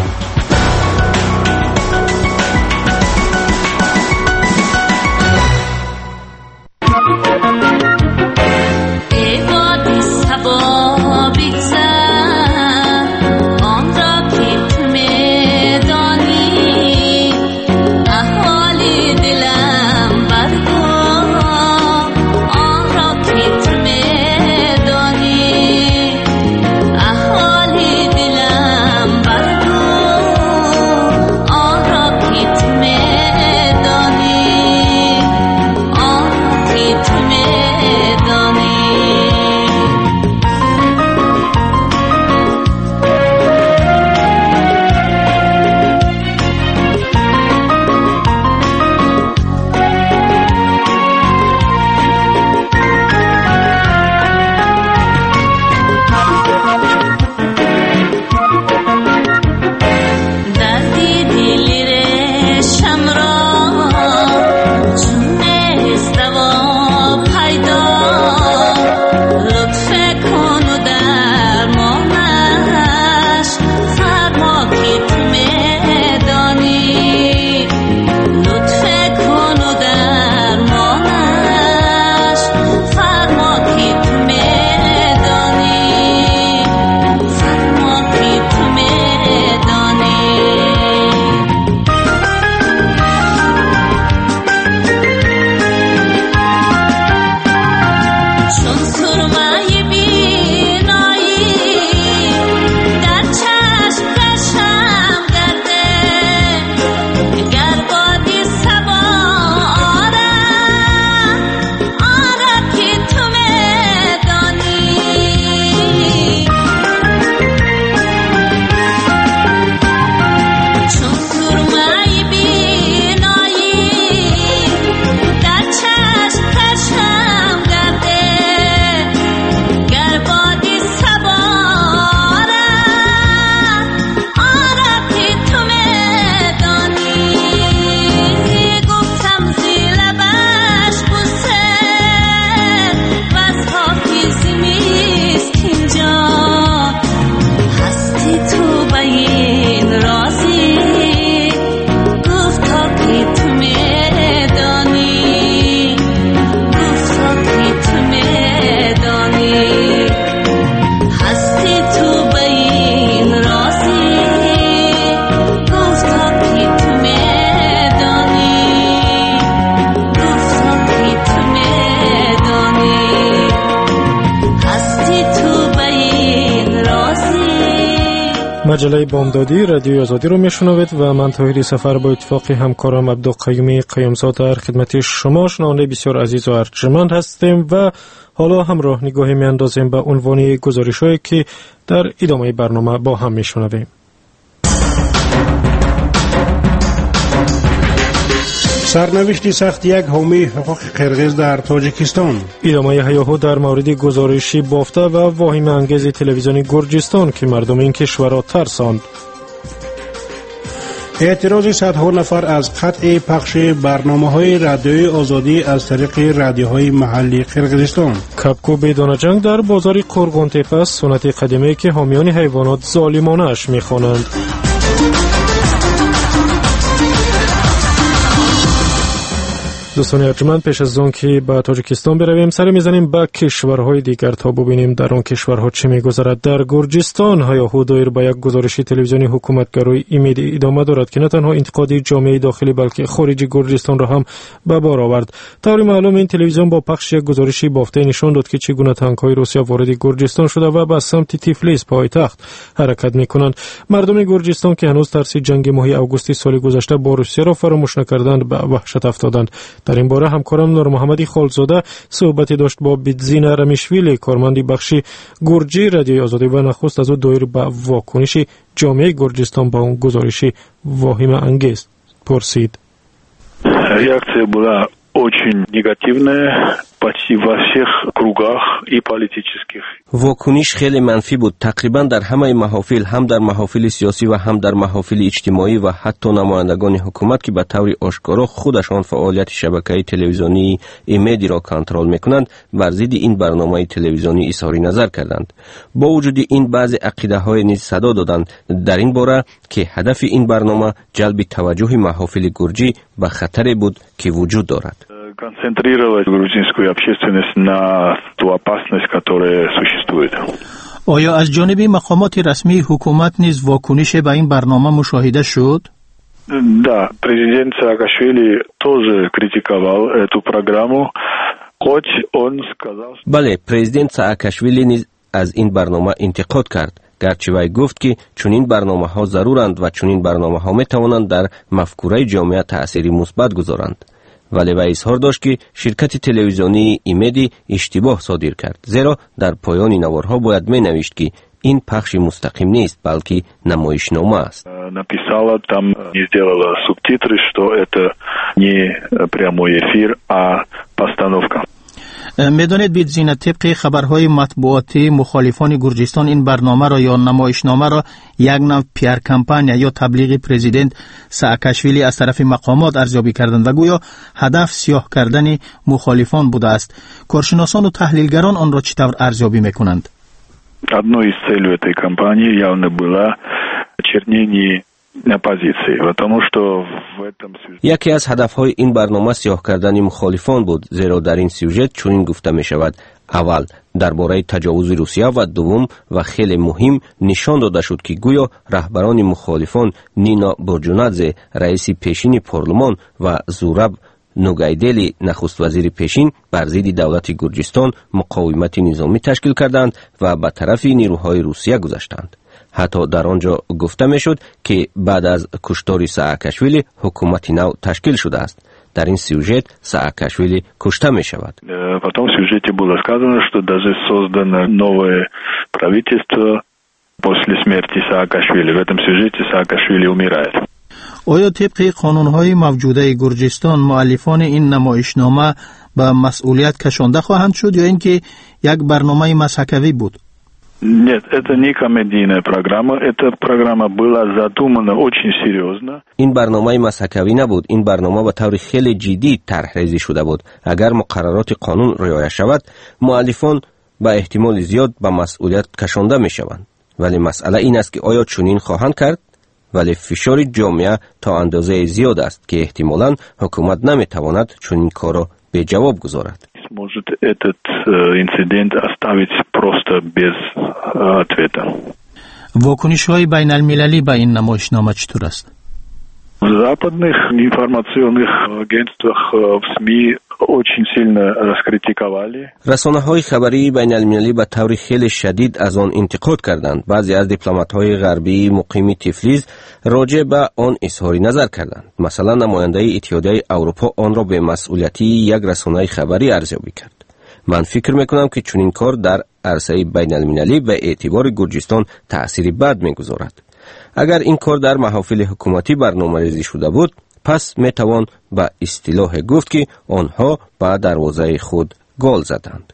S3: مجله بامدادی رادیوی آزادی رو میشنوید و من طاهری سفر با اتفاق همکارم عبدالقیومی قیومزاد در خدمت شما شنونده بسیار عزیز و ارجمند هستیم و حالا همراه نگاهی میاندازیم به عنوان گزارش‌هایی که در ادامه برنامه با هم میشنویم.
S2: سرنوشت سخت یک حامی حقوق قرغیز در تاجیکستان.
S3: ادامه هیاهو در مورد گزارشی بافته و واهمه انگیز تلویزیون گرجستان که مردم این کشور را ترساند.
S2: اعتراض صدها نفر از قطع پخش برنامه‌های رادیوی آزادی از طریق رادیوهای محلی قرغیزستان.
S3: کپکو بدون جنگ در بازار قرغون تپه سنت قدیمی که حامیان حیوانات ظالمانه اش می‌خوانند. دوستان ارجمند، پیش از آن که به تاجیکستان برویم سر میزنیم به کشورهای دیگر تا ببینیم در آن کشورها چه میگذرد. در گرجستان هیاهو دایر به یک گزارش تلویزیونی حکومتگرای امید ادامه دارد که نه تنها انتقادی جامعه داخلی بلکه خارجی گرجستان را هم به بار آورد. طوری معلوم این تلویزیون با پخش یک گزارشی بافته نشان داد که چگونه تانک‌های روسیه وارد گرجستان شده و به سمت تیفلیس پایتخت حرکت میکنند. مردم گرجستان که هنوز ترس جنگ ماه اوگوست سال گذشته با روسیه را فراموش نکردند به وحشت افتادند. در این باره همکارم نور محمدی خالزاده صحبتی داشت با بیتزین رمیشویلی، کارمند بخش گرجی رادیوی آزادی و نخست از او دایر به واکنش جامعه گرجستان با اون گزارش واهمه انگیز پرسید.
S17: Реакция была очень негативная почти во всех кругах и политических.
S18: واکنش خیلی منفی بود. تقریبا در همه محافل، هم در محافل سیاسی و هم در محافل اجتماعی و حتی نمایندگان حکومت که به طور آشکارا خودشان فعالیت شبکه تلویزیونی ایمیدی را کنترل میکنند، بر ضد این برنامه تلویزیونی اظهار نظر کردند. با وجود این بعضی عقیده های نیز صدا دادند در این باره که هدف این برنامه جلب توجه محافل گرجی به خطری بود که وجود دارد.
S17: Концентрировать грузинскую общественность на ту опасность, которая существует.
S19: آیا از جانب مقامات رسمی حکومت نیز واکنش به این برنامه مشاهده شد؟
S17: Да, президент Саакашвили тоже критиковал эту программу, хоть он сказал...
S18: بله، پرزیدنت سااکاشویلی نیز از این برنامه انتقاد کرد. گرچه وی گفت که چنین برنامه ها ضرورند و چنین برنامه ها می توانند در مفکوره جامعه تأثیری مثبت گذارند. ولی وی اظهار داشت که شرکت تلویزیونی ایمیدی اشتباه صادر کرد، زیرا در پایان نوارها باید می نوشت که این پخش مستقیم نیست بلکه نمایشنامه است.
S17: Написала там, не сделала субтитры, что это не прямой эфир, а постановка.
S19: میدانید بیتزین طبق خبرهای مطبوعاتی مخالفان گرجستان این برنامه را یا نمایشنامه را یک نوع پیر کمپانی یا تبلیغ پرزیدنت سااکاشویلی از طرف مقامات ارزیابی کردند و گویا هدف سیاه کردن مخالفان بوده است. کارشناسان و تحلیلگران آن را چطور ارزیابی میکنند؟
S17: Одной из целей этой кампании явно было очернение оппозиции, потому что в этом сюжете...
S18: یکی از هدفهای این برنامه سیاه کردن مخالفان بود، زیرا در این سیوژت چنین گفته می شود: اول درباره تجاوز روسیه و دوم و خیلی مهم نشان داده شد که گویا رهبران مخالفان نینا برجونادزه رئیس پیشین پارلمان و زوراب نوگایدلی نخست وزیر پیشین بر ضد دولت گرجستان مقاومت نظامی تشکیل کردند و به طرف نیروهای روسیه گذشتند. حتی در آنجا گفته میشد که بعد از کشتار سااکاشویلی حکومت نو تشکیل شده است. در این سیوژت سااکاشویلی کشته می شود.
S17: Потом в сюжете было сказано, что даже создано новое правительство после смерти Саакашвили. В этом сюжете Саакашвили умирает.
S19: آیا طبق قانون‌های موجوده گرجستان مؤلفان این نمایشنامه به مسئولیت کشانده خواهند شد یا اینکه یک برنامه مسحکوی بود؟
S17: Нет, это не комедийная программа, эта программа была задумана очень серьезно.
S18: این برنامه مسحکوی نبود، این برنامه به طور خیلی جدی طرح‌ریزی شده بود. اگر مقررات قانون رعایت شود، مؤلفان به احتمال زیاد به مسئولیت کشانده می‌شوند. ولی مسئله این است که آیا چنین خواهند کرد؟ ولی فشار جامعه تا اندازه زیاد است که احتمالاً حکومت نمی‌تواند چنین کار را به جواب گذارد.
S17: Может этот инцидент оставить просто без ответа.
S19: واکنش‌های بین المللی به این نمایشنامه چطور است؟
S17: В западных информационных агентствах, в СМИ очень сильно раскритиковали.
S18: رسانه‌های خبری بین المللی به طور خیلی شدید از آن انتقاد کردند. بعضی از دیپلمات‌های غربی مقیم تیفلیس راجع به آن اظهار نظر کردند. مثلا نماینده اتحادیه اروپا آن را به مسئولیتی یک رسانه خبری ارزیابی کرد. من فکر می‌کنم که چنین کار در عرصه بین المللی به اعتبار گرجستان تأثیری بد می‌گذارد. اگر این کار در محافل حکومتی برنامه‌ریزی شده بود، پس میتوان به اصطلاح گفت که آنها به دروازه خود گل زدند.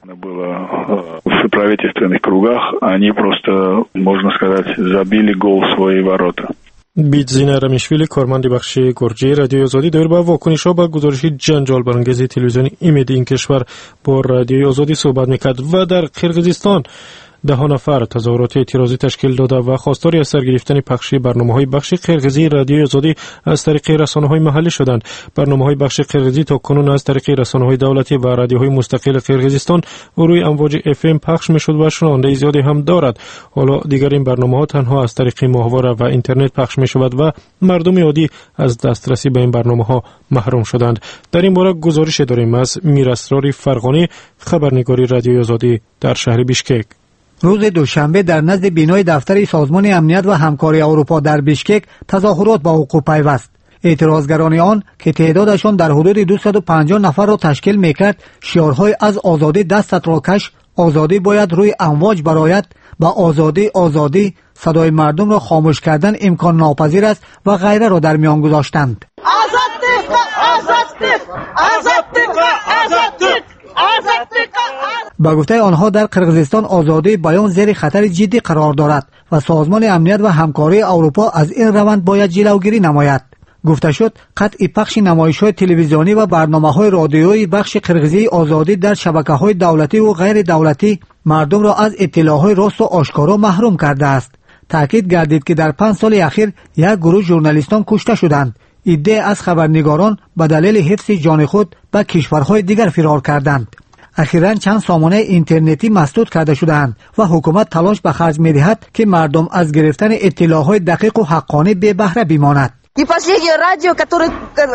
S17: В правительственных кругах они просто, можно сказать, забили гол в свои ворота.
S3: بیتزین رمیشویلی، کارمند بخش گرجی رادیوی آزادی، در با واکنش‌ها به گزارش جنجال برانگیز تلویزیونی امید این کشور با رادیوی آزادی صحبت می‌کرد. و در قرقیزستان ده نفر تظاهرات اعتراضی تشکیل داده و خواستار از سرگرفتن پخش برنامه‌های بخش قرقیزی رادیوی آزادی از طریق رسانه‌های محلی شدند. برنامه‌های بخش قرقیزی تا کنون از طریق رسانه‌های دولتی و رادیوهای مستقل قرقیزستان روی امواج اف ام پخش می‌شد و شنونده زیادی هم دارد. حالا دیگر این برنامه‌ها تنها از طریق ماهواره و اینترنت پخش می‌شود و مردم عادی از دسترسی به این برنامه‌ها محروم شدند. در این باره گزارش داریم از میراسرار فرغانی، خبرنگاری رادیوی آزادی در شهر بیشکک.
S20: روز دوشنبه در نزد بینای دفتر سازمان امنیت و همکاری اروپا در بیشکک تظاهرات با حقوق پیوست. اعتراضگران آن که تعدادشان در حدود دویست و پنجاه نفر را تشکیل میکرد، شعارهای از آزادی دستت را کش، آزادی باید روی امواج برآید و آزادی آزادی، صدای مردم را خاموش کردن امکان ناپذیر است و غیره را در میان گذاشتند. با گفته آنها در قرقیزستان آزادی بیان زیر خطر جدی قرار دارد و سازمان امنیت و همکاری اروپا از این روند باید جلوگیری نماید. گفته شد قطع پخش نمایش‌های تلویزیونی و برنامه‌های رادیویی بخش قرقیزی آزادی در شبکه‌های دولتی و غیر دولتی مردم را از اطلاع‌های راست و آشکارا محروم کرده است. تاکید گردید که در پنج سال اخیر یک گروه ژورنالیستان کشته شدند. عده از خبرنگاران به دلیل حفظ جان خود به کشورهای دیگر فرار کردند. اخیراً چند سامانه اینترنتی مسدود کرده شدند و حکومت تلاش به خرج می‌دهد که مردم از گرفتن اطلاعات دقیق و حقانه بی بهره بمانند.
S21: И последнее радио, которое,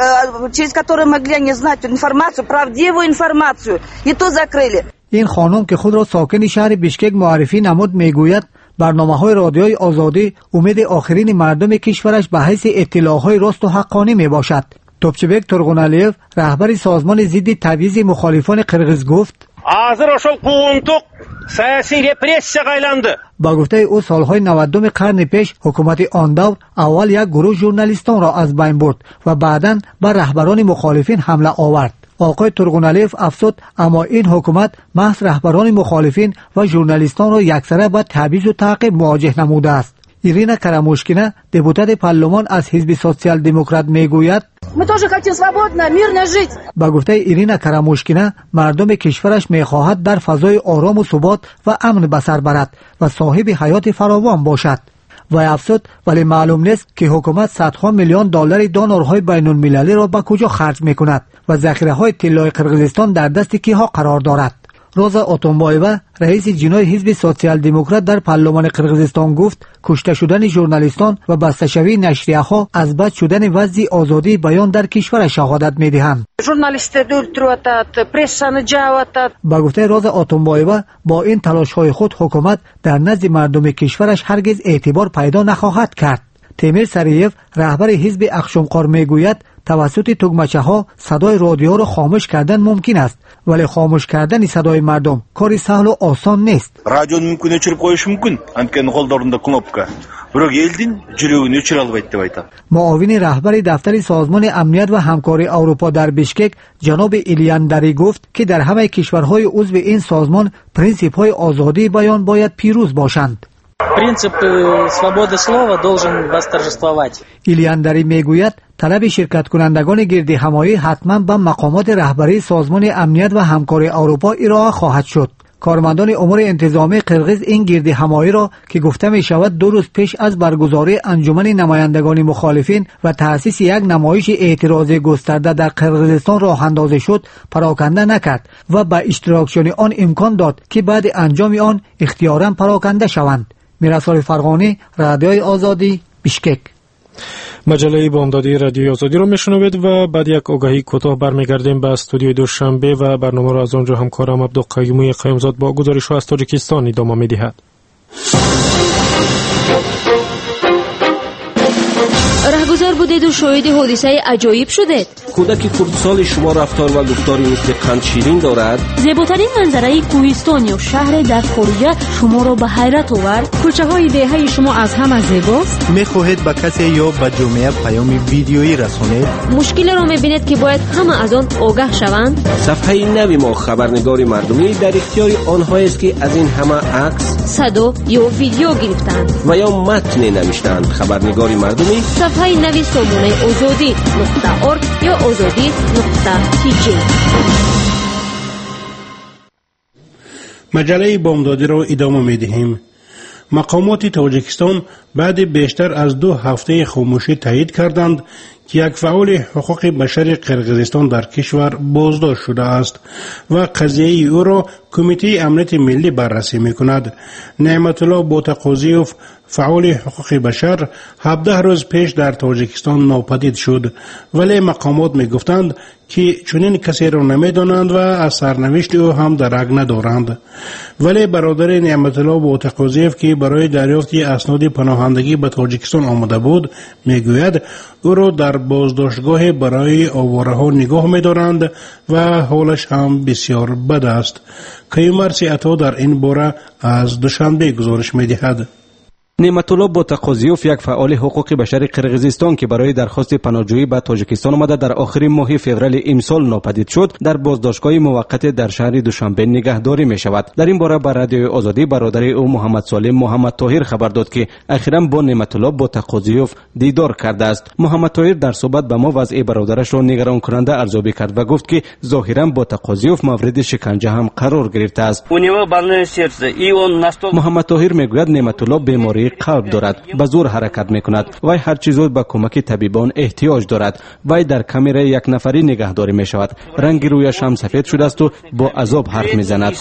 S21: через которое могли они знать информацию, правдивую информацию, и то закрыли.
S20: این خانم که خود را ساکن شهر بیشکک معرفی نمود میگوید برنامه‌های رادیوی آزادی امید آخرین مردم کشورش به حیث اطلاعات راست و حقانه میباشد. توپچبک ترغونالیف رهبر سازمان ضد تبعیض مخالفان قرقیز گفت
S22: Hazır ошол куугунтук саясий репрессияга айланды.
S20: با گفته او سالهای نودم قرن پیش حکومت آن دور اول یک گروه ژورنالیستان را از بین برد و بعداً بر رهبران مخالفین حمله آورد. آقای ترغونالیف افزود اما این حکومت محض رهبران مخالفین و ژورنالیستان را یکسره با تبعیض و تعقیب مواجه نموده است. ایرینا کراموشکینا دپوتات پارلمان از حزب سوسیال دموکرات میگوید
S21: Мы тоже хотим свободно, мирно жить.
S20: با گفته ایرینا کراموشکینا مردم کشورش میخواهد در فضای آرام و ثبات و امن به سر برد و صاحب حیات فراوان باشد. و افزود ولی معلوم نیست که حکومت صدها میلیون دلار دونورهای بین المللی را به کجا خرج میکند و ذخیره های طلای قرقیزستان در دست کیها قرار دارد. روزا اتونبایوا رئیس جنای حزب سوسیال دموکرات در پارلمان قرقیزستان گفت کشته شدن ژورنالیستان و بسته‌شوی نشریه‌ها از بد شدن وضع آزادی بیان در کشور شهادت می‌دهند.
S21: ژورنالیست‌ها دولترواتات، پرس‌ها جاواتات.
S20: با گفته روزا اتونبایوا با این تلاش‌های خود حکومت در نزد مردم کشورش هرگز اعتبار پیدا نخواهد کرد. تیمیر سریف رهبر حزب اخشنقار میگوید توسط تگمچه‌ها صدای رادیو را خاموش کردن ممکن است ولی خاموش کردن صدای مردم کاری سهل و آسان نیست.
S23: رادیونی ممکن өчіріп qo'yish mumkin, antkani qo'llarida knopka. Biroq elдің жүрегini o'chira olmaydi deb aytadi.
S20: معاون رهبر دفتر سازمان امنیت و همکاری اروپا در بیشکک جناب ایلیاندری گفت که در همه کشورهای عضو این سازمان پرینسیپ‌های آزادی بیان باید پیروز باشند.
S24: Принцип свободы слова должен восторжествовать.
S20: ایلیاندری میگوید طلب شرکت کنندگان گرد همایی حتما به مقامات رهبری سازمان امنیت و همکاری اروپا ارائه خواهد شد. کارمندان امور انتظامی قرقیز این گرد همایی را که گفته می شود دو روز پیش از برگزاری انجمن نمایندگان مخالفین و تأسیس یک نمایش اعتراضی گسترده در قرقیزستان راه اندازی شد پراکنده نکرد و به اشتراکشان آن امکان داد که بعد انجام آن اختیاراً پراکنده شوند. میراسرار فرغانی، رادیوی آزادی، بیشکک.
S3: مجله بامدادی رادیوی آزادی رو میشنوید و بعد یک آگاهی کوتاه برمیگردیم به استودیوی دوشنبه و برنامه را از آنجا همکارم عبدالقیومی قیومزاد با گزارش از تاجیکستان ادامه میدهد.
S9: رهگذر بودید و شاهد حادثه عجایب شدید.
S18: کودک کردسال شما رفتار و گفتاری مثل قند شیرین دارد.
S9: زیباترین منظره کوهستان یا شهر در خارج شما را به حیرت آورد.
S1: کوچه های دهه شما از همه زیباست.
S25: میخواهید به کسی یا به جامعه پیام ویدیویی رسانید؟
S9: مشکل را میبینید که باید همه از آن آگاه شوند.
S18: صفحه نوی ما خبرنگار مردمی در اختیار آنها است که از این همه عکس،
S9: صدا یا ویدیو گرفتند
S18: و یا متن نوشتند. خبرنگار مردمی
S9: صفحه نوی سامانه آزادی نقطه ارگ یا آزادی نقطه تی جی.
S2: مجله بامدادی را ادامه می دهیم. مقامات تاجیکستان بعد بیشتر از دو هفته خاموشی تایید کردند که یک فعال حقوق بشر قرقیزستان در کشور بازداشت شده است و قضیه او را کمیته امنیت ملی بررسی می کند. نعمت الله بوتقوزیوف فعال حقوق بشر هفده روز پیش در تاجیکستان ناپدید شد، ولی مقامات می گفتند که چنین کسی را نمی دانند و از سرنوشت او هم درک ندارند. ولی برادر نعمت الله بوتقوزیوف که برای دریافت اسناد پناهندگی به تاجیکستان آمده بود می گوید او را در بازداشتگاه برای آواره ها نگاه می دارند و حالش هم بسیار بد است. کیومر سیعتا در این باره از دوشنبه گزارش می دهد.
S4: نعمت الله بوتقوزیوف یک فعال حقوق بشر قرقیزستان که برای درخواست پناهجویی به تاجیکستان آمده در آخر ماه فوریه امسال ناپدید شد، در بازداشتگاه موقت در شهر دوشنبه نگهداری می شود. در این باره بر رادیوی آزادی برادر او محمد سالم محمد طاهر خبر داد که اخیراً با نعمت الله بوتقوزیوف دیدار کرده است. محمد طاهر در صحبت به ما وضع برادرش را نگران کننده ارزیابی کرد و گفت که ظاهراً بوتقوزیوف مورد شکنجه هم قرار گرفته است. محمد طاهر میگوید نعمت الله بیماری قلب دارد، به زور حرکت می کند و هر چیز به کمک طبیبان احتیاج دارد. وی در کامره یک نفری نگهداری می شود. رنگ رویش هم سفید شده است و با عذاب حرف می زند.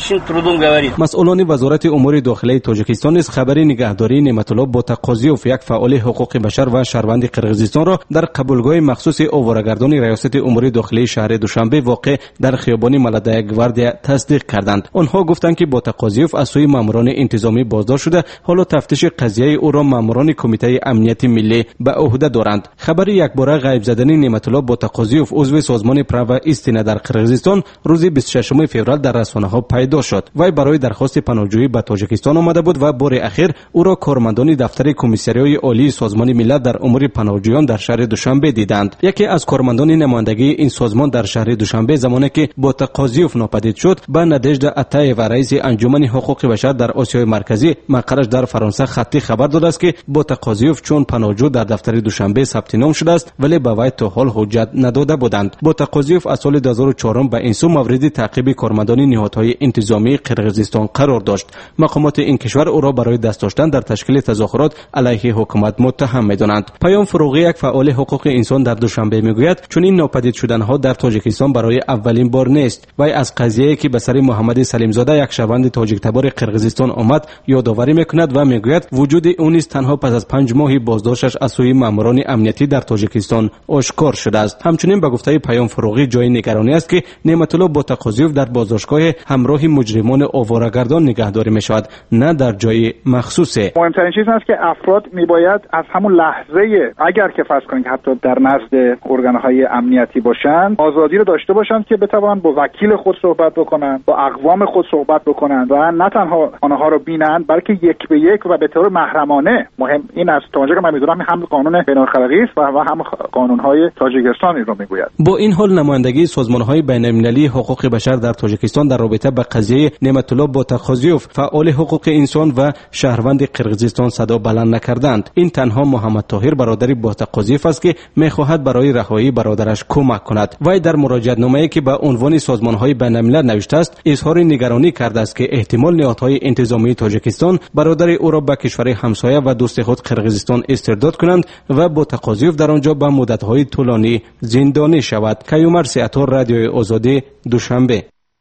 S4: مسئولان وزارت امور داخلی تاجیکستان نیز خبر نگهداری نعمت الله بوتقوزیوف یک فعال حقوق بشر و شهروند قرقیزستان را در قبولگاه مخصوص آواره‌گردان ریاست امور داخلی شهر دوشنبه واقع در خیابان ملدای گواردیا تصدیق کردند. آنها گفتند که بوتقوزیوف از سوی ماموران انتظامی بازداشت شده، حالا تفتیش قضیه او را ماموران کمیته امنیت ملی به عهده دارند. خبر یکباره غیب زدن نعمت الله بوتقوزیوف عضو سازمان پرو استینا در قرقیزستان روز بیست و ششم فوریه در رسانه ها پیدا شد. وی برای درخواست پناهجویی به تاجیکستان آمده بود و بار اخیر او را کارمندان دفتر کمیسریای عالی سازمان ملل در امور پناهجویان در شهر دوشنبه دیدند. یکی از کارمندان نمایندگی این سازمان در شهر دوشنبه زمانی که بوتقوزیوف ناپدید شد به نادژدا اتایو رئیس انجمن حقوق بشر در آسیای مرکزی مقرش در فرانسه خطی خبر داده است که بوتقوزیوف چون پناهجو در دفتر دوشنبه ثبت نام شده است ولی به وی تا حال حجت نداده بودند. بوتقوزیوف از سال دو هزار و چهار به این سو مورد تعقیب کارمندان نهادهای انتظامی قرقیزستان قرار داشت. مقامات این کشور او را برای دست داشتن در تشکیل تظاهرات علیه حکومت متهم می‌دانند. پیام فروغی یک فعال حقوق انسان در دوشنبه میگوید چون این ناپدید شدنها در تاجیکستان برای اولین بار نیست. وی از قضیه‌ای که به سر محمد سلیم زاده یک شهروند تاجیک تبار قرقیزستان آمد یادآوری میکند و میگوید وجود او نیز تنها پس از پنج ماه بازداشتش از سوی ماموران امنیتی در تاجیکستان آشکار شده است. همچنین به گفته پیام فروغی جای نگرانی است که نعمت الله بوتقوزیوف در بازداشتگاه همراه مجرمان آواره‌گردان نگهداری میشود، نه در جای مخصوص.
S5: مهمترین چیز است که افراد میباید از همون لحظه اگر که فرض کنید حتی در نزد ارگان‌های امنیتی باشند آزادی رو داشته باشند که بتوانند با وکیل خود صحبت بکنند، با اقوام خود صحبت بکنند و نه تنها آنها رو بینند بلکه یک به یک و به طور محرمانه. مهم این است تا اونجا که من میدونم هم قانون بین‌المللی است و هم قانون‌های تاجیکستان این رو میگوید.
S4: با این حال نمایندگی سازمان‌های بین‌المللی حقوق بشر در تاجیکستان در رابطه با قضیه نعمت الله بوتقوزیوف فعال حقوق انسان و شهروند قرقیزستان صدا بلند نکردند. این تنها محمد طاهر برادر بوتقوزیوف است که می‌خواهد برای رهایی برادرش کمک کند. وی در مراجعه‌نامه‌ای که به عنوان سازمان‌های بین‌الملل نوشته است اظهار نگرانی کرده است که احتمال نهادهای انتظامی تاجیکستان برادر او را به کشور همسایه و دوست خود قرقیزستان استرداد کنند و بوتقوزیوف در آنجا به مدت‌های طولانی زندانی شود. کیومر سیعتا رادیوی آزادی دوشنبه.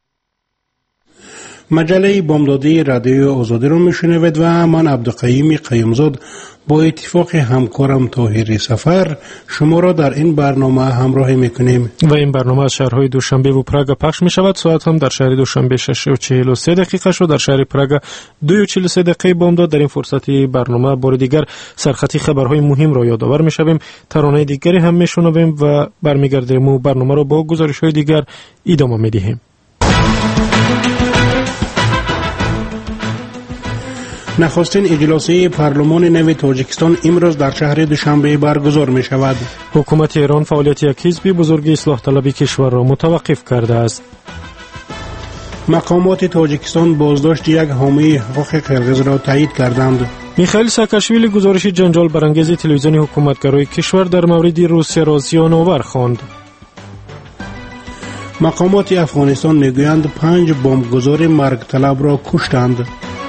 S2: مجله بامدادی رادیو آزادی رو میشنوید و من عبدالقیوم قیومزاد با اتفاق همکارم طاهر سفر شما را در این برنامه همراهی میکنیم
S3: و این برنامه از شهرهای دوشنبه و پراگ پخش می شود. ساعت هم در شهر دوشنبه شش و چهل و سه دقیقه شد، در شهر پراگ دو و چهل و سه دقیقه بامداد. در این فرصتی برنامه بار دیگر سرخطی خبرهای مهم را یادآور می شویم، ترانه دیگری هم می شنویم و برمیگردیم و برنامه را با گزارش های دیگر ادامه می دهیم.
S2: نخستین اجلاسی پارلمان نو تاجیکستان امروز در شهر دوشنبه برگزار می شود.
S3: حکومت ایران فعالیت یک حزب بزرگ اصلاح طلبی کشور را متوقف کرده است.
S2: مقامات تاجیکستان بازداشت یک حامی حقوق قرقیز را تایید کردند.
S3: میخائیل ساکاشویلی گزارش جنجال برانگیز تلویزیون حکومتگرای کشور در مورد روسیه را زیان‌آور خواند.
S2: مقامات افغانستان میگویند پنج بمبگذار مرگ طلب را کشتند.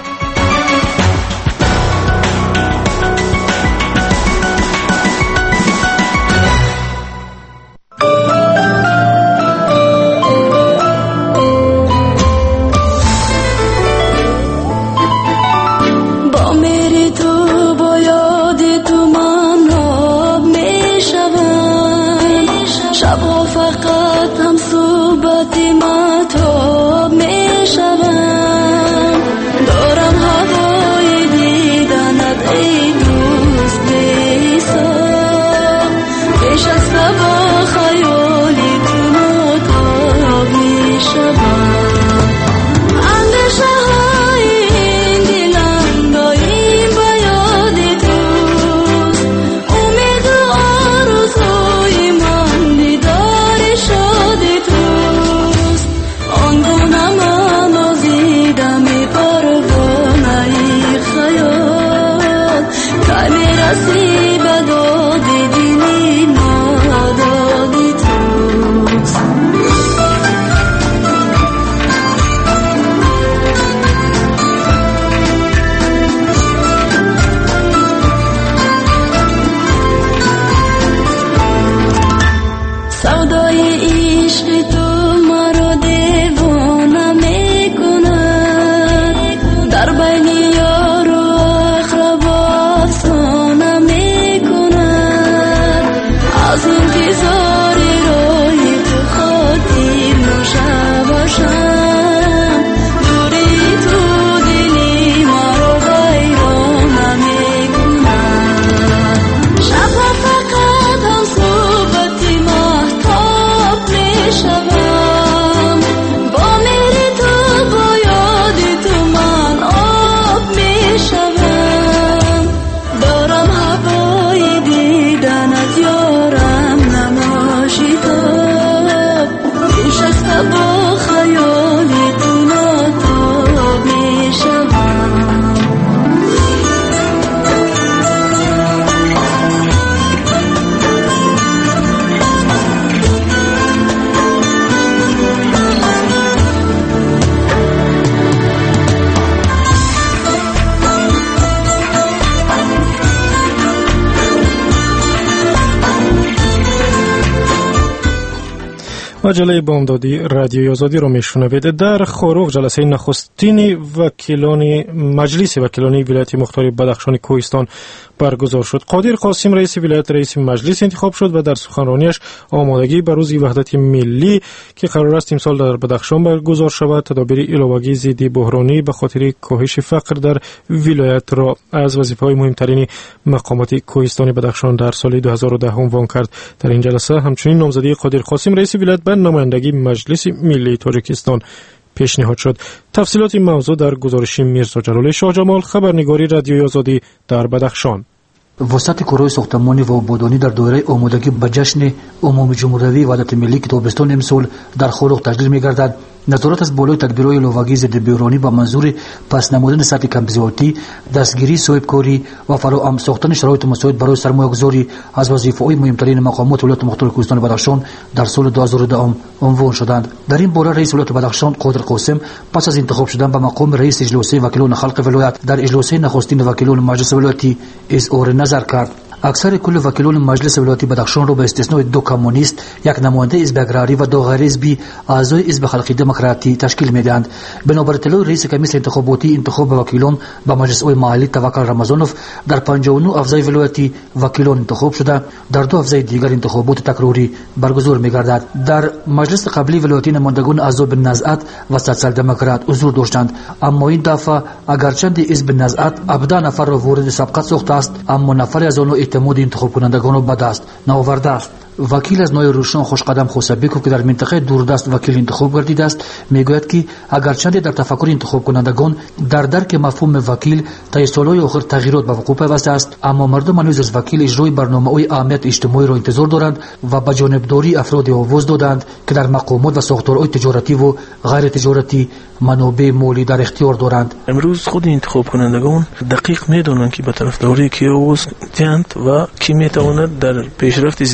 S3: مجله بامدادی رادیوی آزادی را میشنوید. در خروف جلسه نخستین وکیلان مجلس وکیلان ولایت مختار بدخشان کوهستان برگزار شد. قادر قاسم رئیس ولایت رئیس مجلس انتخاب شد و در سخنرانیش آمادگی بر روز وحدت ملی که قرار است امسال در بدخشان برگزار شود تدابیر علاوگی ضد بحرانی به خاطر کاهش فقر در ولایت را از وظیفه‌های مهمترین مقامات کوهستان بدخشان در سال دو هزار و ده عنوان کرد. در این جلسه همچنین نامزدی قادر قاسم رئیس ولایت به نمایندگی مجلس ملی تاجیکستان پیشنهاد شد. تفصیلات این موضوع در گزارش میرزا جلال شاه جمال، خبرنگاری رادیوی آزادی در بدخشان.
S6: وسط کارهای ساختمانی و آبادانی در دایره آمادگی به جشن عمومی جمهوری وحدت ملی که تابستان امسال در خروق تجلیل می‌گردد، نظارت از بالای تدبیرهای علاوگی ضد بحرانی با منظور پس نمودن سطح کم‌زیادی، دستگیری صاحبکاری و فراهم ساختن شرایط مساعد برای سرمایه‌گذاری از وظیفه‌های مهمترین مقامات ولایت مختار کوهستان بدخشان در سال دو هزار و ده عنوان شدند. در این باره رئیس ولایت بدخشان قادر قاسم پس از انتخاب شدن به مقام رئیس اجلاس وکیلان خلق ولایت در اجلاس نخستین وکیلان مجلس ولایتی اظهار نظر کرد. اکثر کل وکیلان مجلس ولایتی بدخشان را به استثنای دو کمونیست، یک نماینده حزب اگراری و دو غیر حزبی اعضای حزب خلقی دموکراتی تشکیل می‌دهند. بنابر اطلاع رئیس کمیسیون انتخاباتی انتخاب وکیلان به مجلس‌های محلی توکل رمضانوف در پنجاه و نه افضای ولایتی وکیلان انتخاب شده، در دو افضای دیگر انتخابات تکراری برگزار می‌گردد. در مجلس قبلی ولایتی نمایندگان اعضای نزعت و سوسیال دموکرات حضور داشتند، اما این دفعه اگرچند حزب نزعت هفده نفر را وارد سابقه ساخته است، اما نفری از آنها اعتماد انتخاب کنندگان را به دست نآورده است. وکیل از نوع روشن خوشقدم خوسبیکوف که در منطقه دوردست وکیل انتخاب گردیده است میگوید که اگرچند در تفکر انتخاب کنندگان در درک مفهوم وکیل طی سالهای آخر تغییرات به وقوع پیوسته است، اما مردم هنوز از وکیل اجرای برنامه‌های اهمیت اجتماعی را انتظار دارند و به جانبداری افراد آواز دادند که در مقامات و ساختارهای تجارتی و غیر تجارتی منابع مالی در اختیار دارند.
S7: امروز خود انتخاب کنندگان دقیق میدونند که به طرفداری کی آواز دهند و کی میتواند در پیشرفت زندگی آن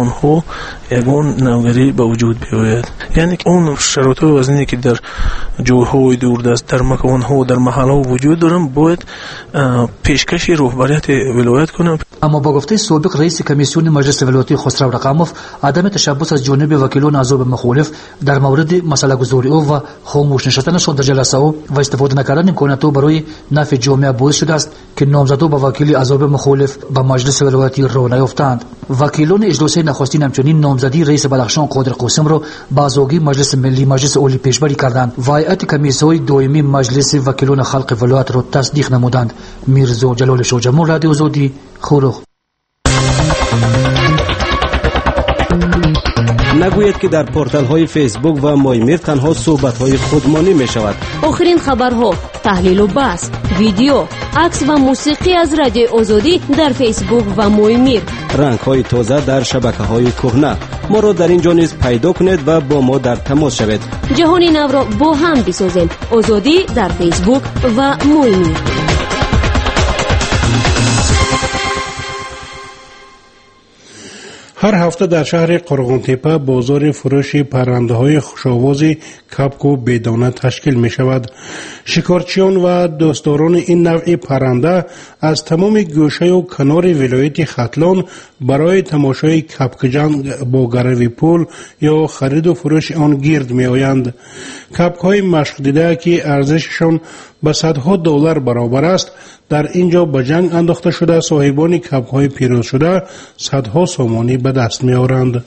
S7: ها یگان نوگری به وجود بیاید. یعنی اون شرایط و وزنی که در جاهای دوردست در مکان‌ها در محل‌ها وجود دارن باید پیشکش رهبریت ولایت کنن.
S6: اما با گفته سابق رئیس کمیسیون مجلس ولایتی خسرو رقموف، عدم تشبث از جانب وکیلان اعضای مخالف در مورد مسئله گذاری او و خاموش نشستنشان در جلسه او و استفاده نکردن امکانات او برای نفع جامعه باعث شده است که نامزدها با وکیل اعضای مخالف به مجلس ولایتی راه نیافتند. وکیلان اجلاسه نخستین همچنین نامزدی رئیس بدخشان قادر قاسم را به اعضایی مجلس ملی مجلس عالی پیشبری کردند و هیئت کمیسیون دائمی مجلس وکیلان خلق ولایت را تصدیق نمودند. میرزا جلال شاجمون، رادیو آزادی، خورخ.
S4: نگوید که در پورتال های فیسبوک و مایمیر تنها صحبت های خودمانی می شود.
S9: آخرین خبرها، تحلیل و بحث، ویدیو، عکس و موسیقی از رادیو آزادی در فیسبوک و مایمیر.
S4: رنگ های تازه در شبکه های کهنه. ما را در اینجا نیز پیدا کنید و با ما در تماس شوید.
S9: جهان نو را با هم بسازیم. آزادی در فیسبوک و مایمیر.
S2: هر هفته در شهر قرغانتپه بازار فروش پرنده های خوشاواز کپک و بدانه تشکیل می شود. شکارچیان و دوستداران این نوع پرنده از تمام گوشه و کنار ولایت ختلان برای تماشای کپک جنگ با گروی پول یا خرید و فروش آن گرد می آیند. کپک های مشق دیده که ارزششان به صدها دلار برابر است در اینجا به جنگ انداخته شده. صاحبان کپک های پیروز شده صدها سامانی به دست می آورند.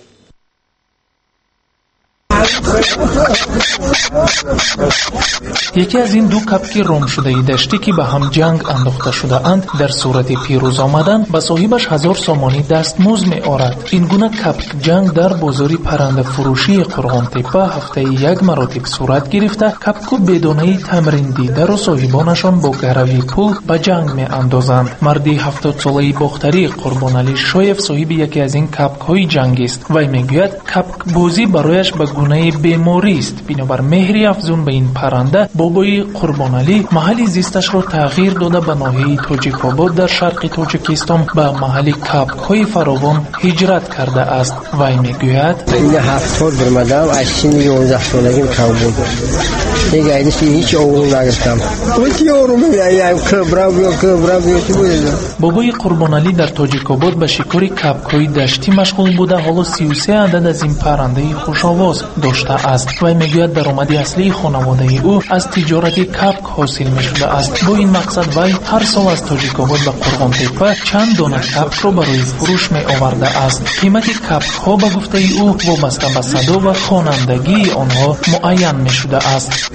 S8: یکی از این دو کپک رم شده دشتی که به هم جنگ انداخته شده اند در صورت پیروز آمدن به صاحبش هزار سامانی دستمزد می آورد. این گونه کپک جنگ در بازاری پرنده فروشی قرغانتپه هفته یک مراتب صورت گرفته. کپک بدانه تمرین دیده را صاحبانشان با گروی پول به جنگ می اندازند. مردی هفتاد ساله باختری قربان علی شایف صاحب یکی از این کپک های جنگی است. وی میگوید کپک بازی برایش به گونه بیماری است. بنابر مهری افزون به این پرنده بابای قربان علی محل زیستش را تغییر داده به ناحیه تاجیک‌آباد در شرق تاجیکستان به محل کپک های فراوان هجرت کرده است. وی میگوید
S10: این هفت سال برمدم از سن یازده سالگیم کم بود. دیگه اینش هیچ آروم نگرفتم. وقتی آروم میگیرم کبرا بیا کبرا بیا چی بود؟
S8: بابای قربان علی در تاجیک‌آباد به شکار کپک های دشتی مشغول بوده. حالا سی و سه عدد از این پرنده خوش‌آواز داشته است. وی میگوید درآمد اصلی خانواده او از تجارت کپک حاصل می شده است. با این مقصد وی هر سال از تاجیک‌آباد به قرغانتپه چند دانه کپک را برای فروش می آورده است. قیمت کپک ها به گفته او وابسته به صدا و خوانندگی آنها معین می شده است.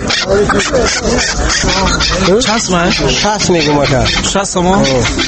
S10: شصت من شصت میگم آقا شصت ما.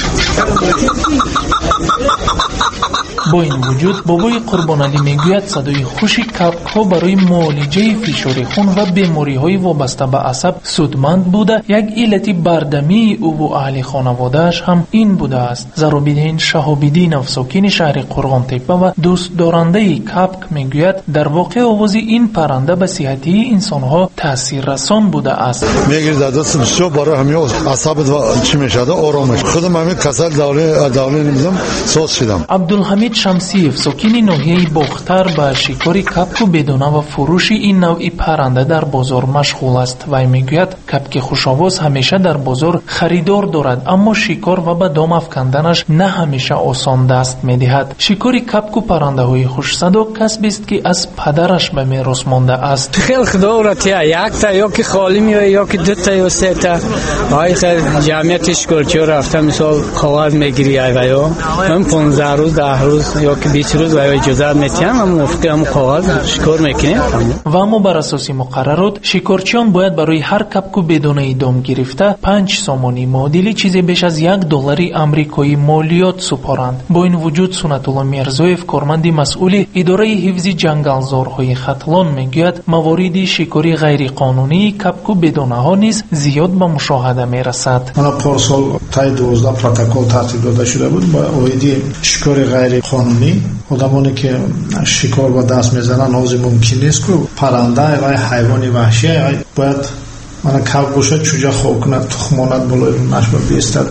S8: با این وجود بابای قربان علی میگوید صدای خوش کپک ها برای معالجه فشار خون و بیماری های وابسته به عصب سودمند بوده. یک علت بردمی او و اهل خانواده‌اش هم این بوده است. زرابیدین شهاب‌الدین ساکن شهر قرغانتپه و دوست دارنده کپک میگوید در واقع آواز این پرنده به صحتی انسان ها تاثیر رسان بوده است.
S11: میگه دست بسیار برای همین عصب چی میشده آرامش خودم همین کسل دوله دوله نمیدم سوس شدم.
S8: عبدالحمید شمسیف ساکن ناحیه باختر به شکار کپک و بدانه و فروش این نوع پرنده در بازار مشغول است. و میگوید کپک خوش‌آواز همیشه در بازار خریدار دارد اما شکار و به دام افکندنش نه همیشه آسان دست میدهد. شکار کپک و پرنده های خوش صدا کسبی است که از پدرش به میراث مانده است.
S13: خیلی خداورت یک تا یا که خالی میاد یا که دو تا یا سه تا های جمعیت شکارچی رفته مثال کاغذ میگیری یا من پانزده روز ده روز یا که بیست روز و اجازه میتیم هم موافقه هم کاغذ شکار میکنیم.
S8: و اما بر اساس مقررات شکارچیان باید برای هر کپک و بدانه دام گرفته پنج سامانی معادل چیزی بیش از یک دلار آمریکایی مالیات سپارند. با این وجود سنت الله میرزایف کارمند مسئول اداره حفظ جنگلزارهای ختلان میگوید موارد شکاری غیر قانونی کپک و بدانه ها نیز زیاد به مشاهده میرسد.
S14: من پارسال تا دوازده پروتکل ترتیب داده شده بود با اویدی شکار غیر قانونی. آدمانی که شکار با دست میزنن حاضر ممکن نیست که پرنده و حیوان وحشی باید من کپ باشه چوجه خواب کند تخمانت بالای رو نشبه بیستد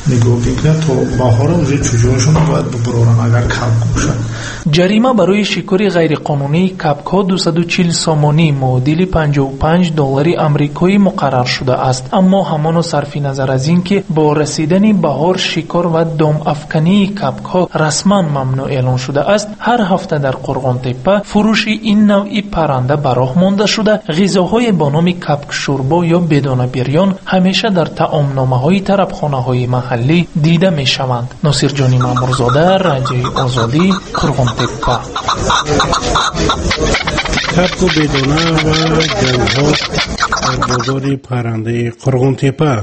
S14: нигоҳ бигирад то баҳора уже чӯҷоҳашон бояд бибароранд агар калп бошад.
S8: ҷарима барои шикори ғайриқонунии капкҳо дусаду чил сомонӣ муодили панҷоҳу панҷ доллари амрикоӣ муқаррар шудааст. аммо ҳамоно сарфи назар аз ин ки бо расидани баҳор шикор ва домафкании капкҳо расман мамнӯъ эълон шудааст, ҳар ҳафта дар Қурғонтеппа фурӯши ин навъи парранда ба роҳ монда шуда, ғизоҳое бо номи капкшӯрбо ё бедонабирён ҳамеша дар таомномаҳои тарабхонаҳои маҳаллӣ дида мешаванд. Носирҷони Маъмурзода, Радиои Озодӣ, Қурғонтеппа.
S2: капку бедона ва ҷангҳо дар бозори паррандаи Қурғонтеппа.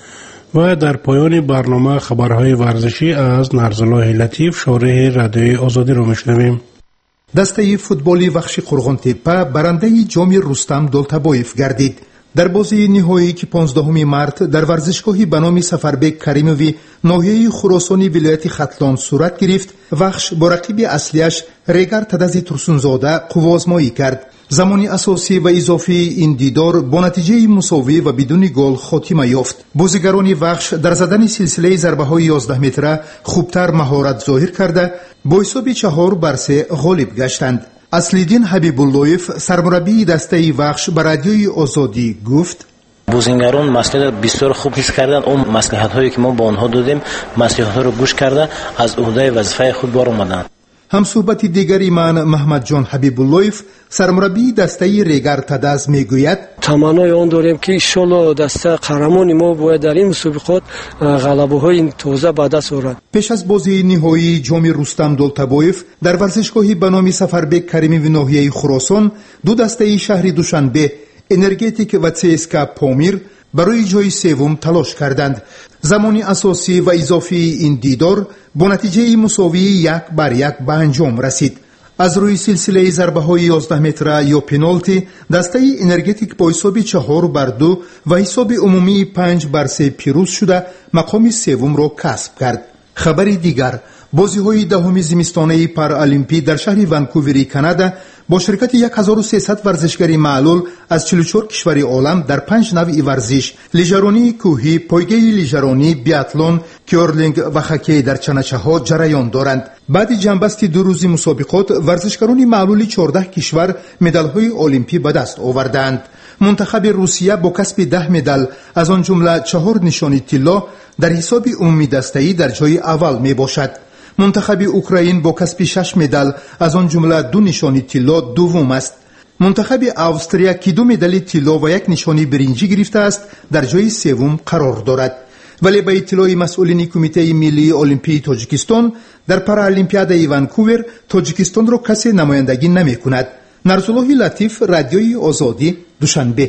S2: ва дар поёни барнома хабарҳои варзишӣ аз Нарзуллоҳи Латиф, шориҳи Радиои Озодиро мешунавем.
S12: дастаи футболи вахши Қурғонтеппа барандаи ҷоми Рустам Долтабоев гардид. дар бозии ниҳоӣ ки понздаҳуми март дар варзишгоҳи ба номи Сафарбек Каримови ноҳияи Хуросони вилояти Хатлон сурат гирифт, вахш бо рақиби аслиаш Регар Тадази Турсунзода қуввозмоӣ кард. замони асосӣ ва изофии ин дидор бо натиҷаи мусовӣ ва бидуни гол хотима ёфт. бозигарони вахш дар задани силсилаи зарбаҳои ёздаҳметра хубтар маҳорат зоҳир карда, бо ҳисоби чаҳор бар се ғолиб гаштанд. Аслиддин Ҳабибуллоев, сармураббии дастаи вахш, ба Радиои Озодӣ гуфт:
S15: бозингарон маслиҳат бисёр хуб ҳис карданд. он маслиҳатҳое ки мо ба онҳо додем, маслиҳатҳоро гӯш карда аз уҳдаи вазифаи худ баромаданд. ҳамсӯҳбати дигари ман Маҳмадҷон Ҳабибуллоев, сармураббии дастаи Регар Тадаз, мегӯяд:
S16: таманнои он дорем ки иншоалло даста қаҳрамони мо бояд дар ин мусобиқот ғалабаҳои тоза ба даст орад.
S12: пеш аз бозии ниҳоии ҷоми Рустам Долтабоев дар варзишгоҳи ба номи Сафарбек Каримови ноҳияи Хуросон, ду дастаи шаҳри Душанбе, Энергетик ва ЦСКА Помир барои ҷои севум талош карданд. замони асосӣ ва изофии ин дидор бо натиҷаи мусовии як бар як ба анҷом расид. аз рӯи силсилаи зарбаҳои ёздаҳметра ё пенолти, дастаи Энергетик бо ҳисоби чаҳор бар ду ва ҳисоби умумии панҷ бар се пирӯз шуда мақоми севумро касб кард. хабари дигар, бозиҳои даҳуми зимистонаи Паралимпӣ дар шаҳри Ванкувери, Канада, бо ширкати якҳазору сесад варзишгари маълул аз чилу чор кишвари олам дар панҷ навъи варзиш, лижаронии кӯҳӣ, пойгаи лижаронӣ, биатлон, кёрлинг ва хоккей дар чаначаҳо ҷараён доранд. баъди ҷанбасти ду рӯзи мусобиқот, варзишгарони маълули чордаҳ кишвар медалҳои олимпӣ ба даст оварданд. мунтахаби Русия бо касби даҳ медал, аз он ҷумла чаҳор нишони тилло, дар ҳисоби умумӣ дастаӣ дар ҷои аввал мебошад. мунтахаби Украин бо касби шаш медал, аз он ҷумла ду нишони тилло, дуввум аст. мунтахаби Австрия ки ду медали тилло ва як нишони биринҷӣ гирифтааст, дар ҷои севум қарор дорад. вале ба иттилои масъулини Кумитаи Миллии Олимпии Тоҷикистон, дар Паралимпиадаи Ванкувер Тоҷикистонро касе намояндагӣ намекунад. Нарзуллоҳи Латиф, Радиои Озодӣ, Душанбе.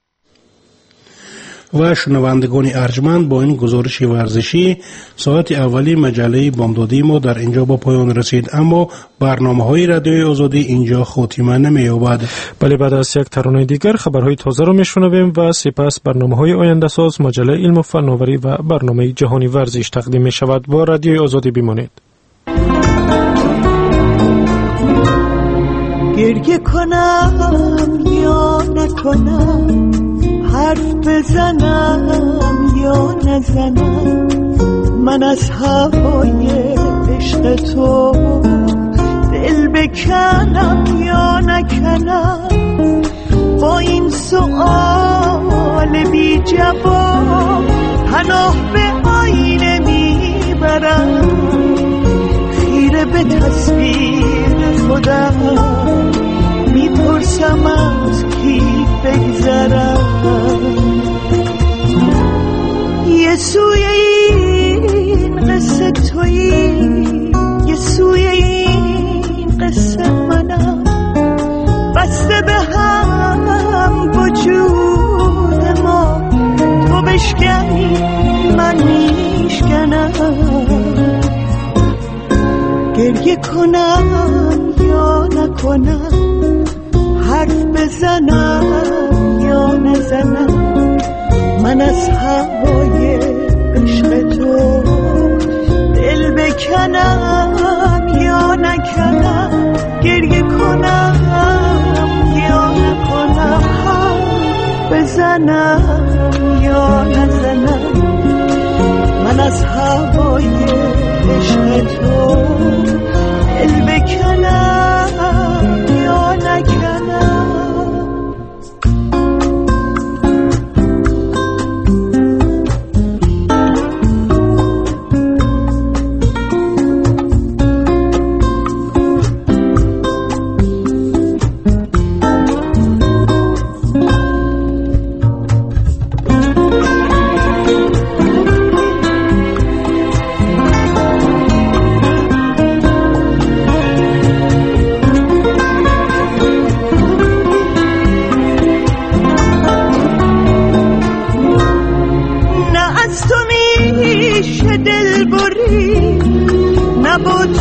S2: ва шунавандагони арҷманд, бо ин гузориши варзишӣ соати аввали маҷалаи бомдодии мо дар инҷо ба поён расид, аммо барномаҳои Радиои Озодӣ инҷо хотима намеёбад.
S3: бале баъд аз як таронаи дигар хабарҳои тозаро мешунавем ва сипас барномаҳои ояндасоз, маҷалаи илму фанноварӣ ва барномаи ҷаҳони варзиш тақдим мешавад. бо Радиои Озодӣ бимонед.
S17: گریه کنم یا نکنم، حرف بزنم یا نزنم، من از هوای عشق تو دل بکنم یا نکنم. با این سؤال بی جواب پناه به آینه میبرم، خیره به تصویر خودم میپرسم از کی بگذرم. یه سوی این قصه تویی، یه سوی این قصه منم، بسته به هم وجود ما، تو بشکنی من میشکنم. گریه کنم یا نکنم، حرف بزنم یا نزنم، من از هوای عشق تو دل بکنم یا نکنم. گریه کنم یا نکنم، حرف بزنم یا نزنم، من از هوای عشق تو دل بکنم یا نکنم. نبود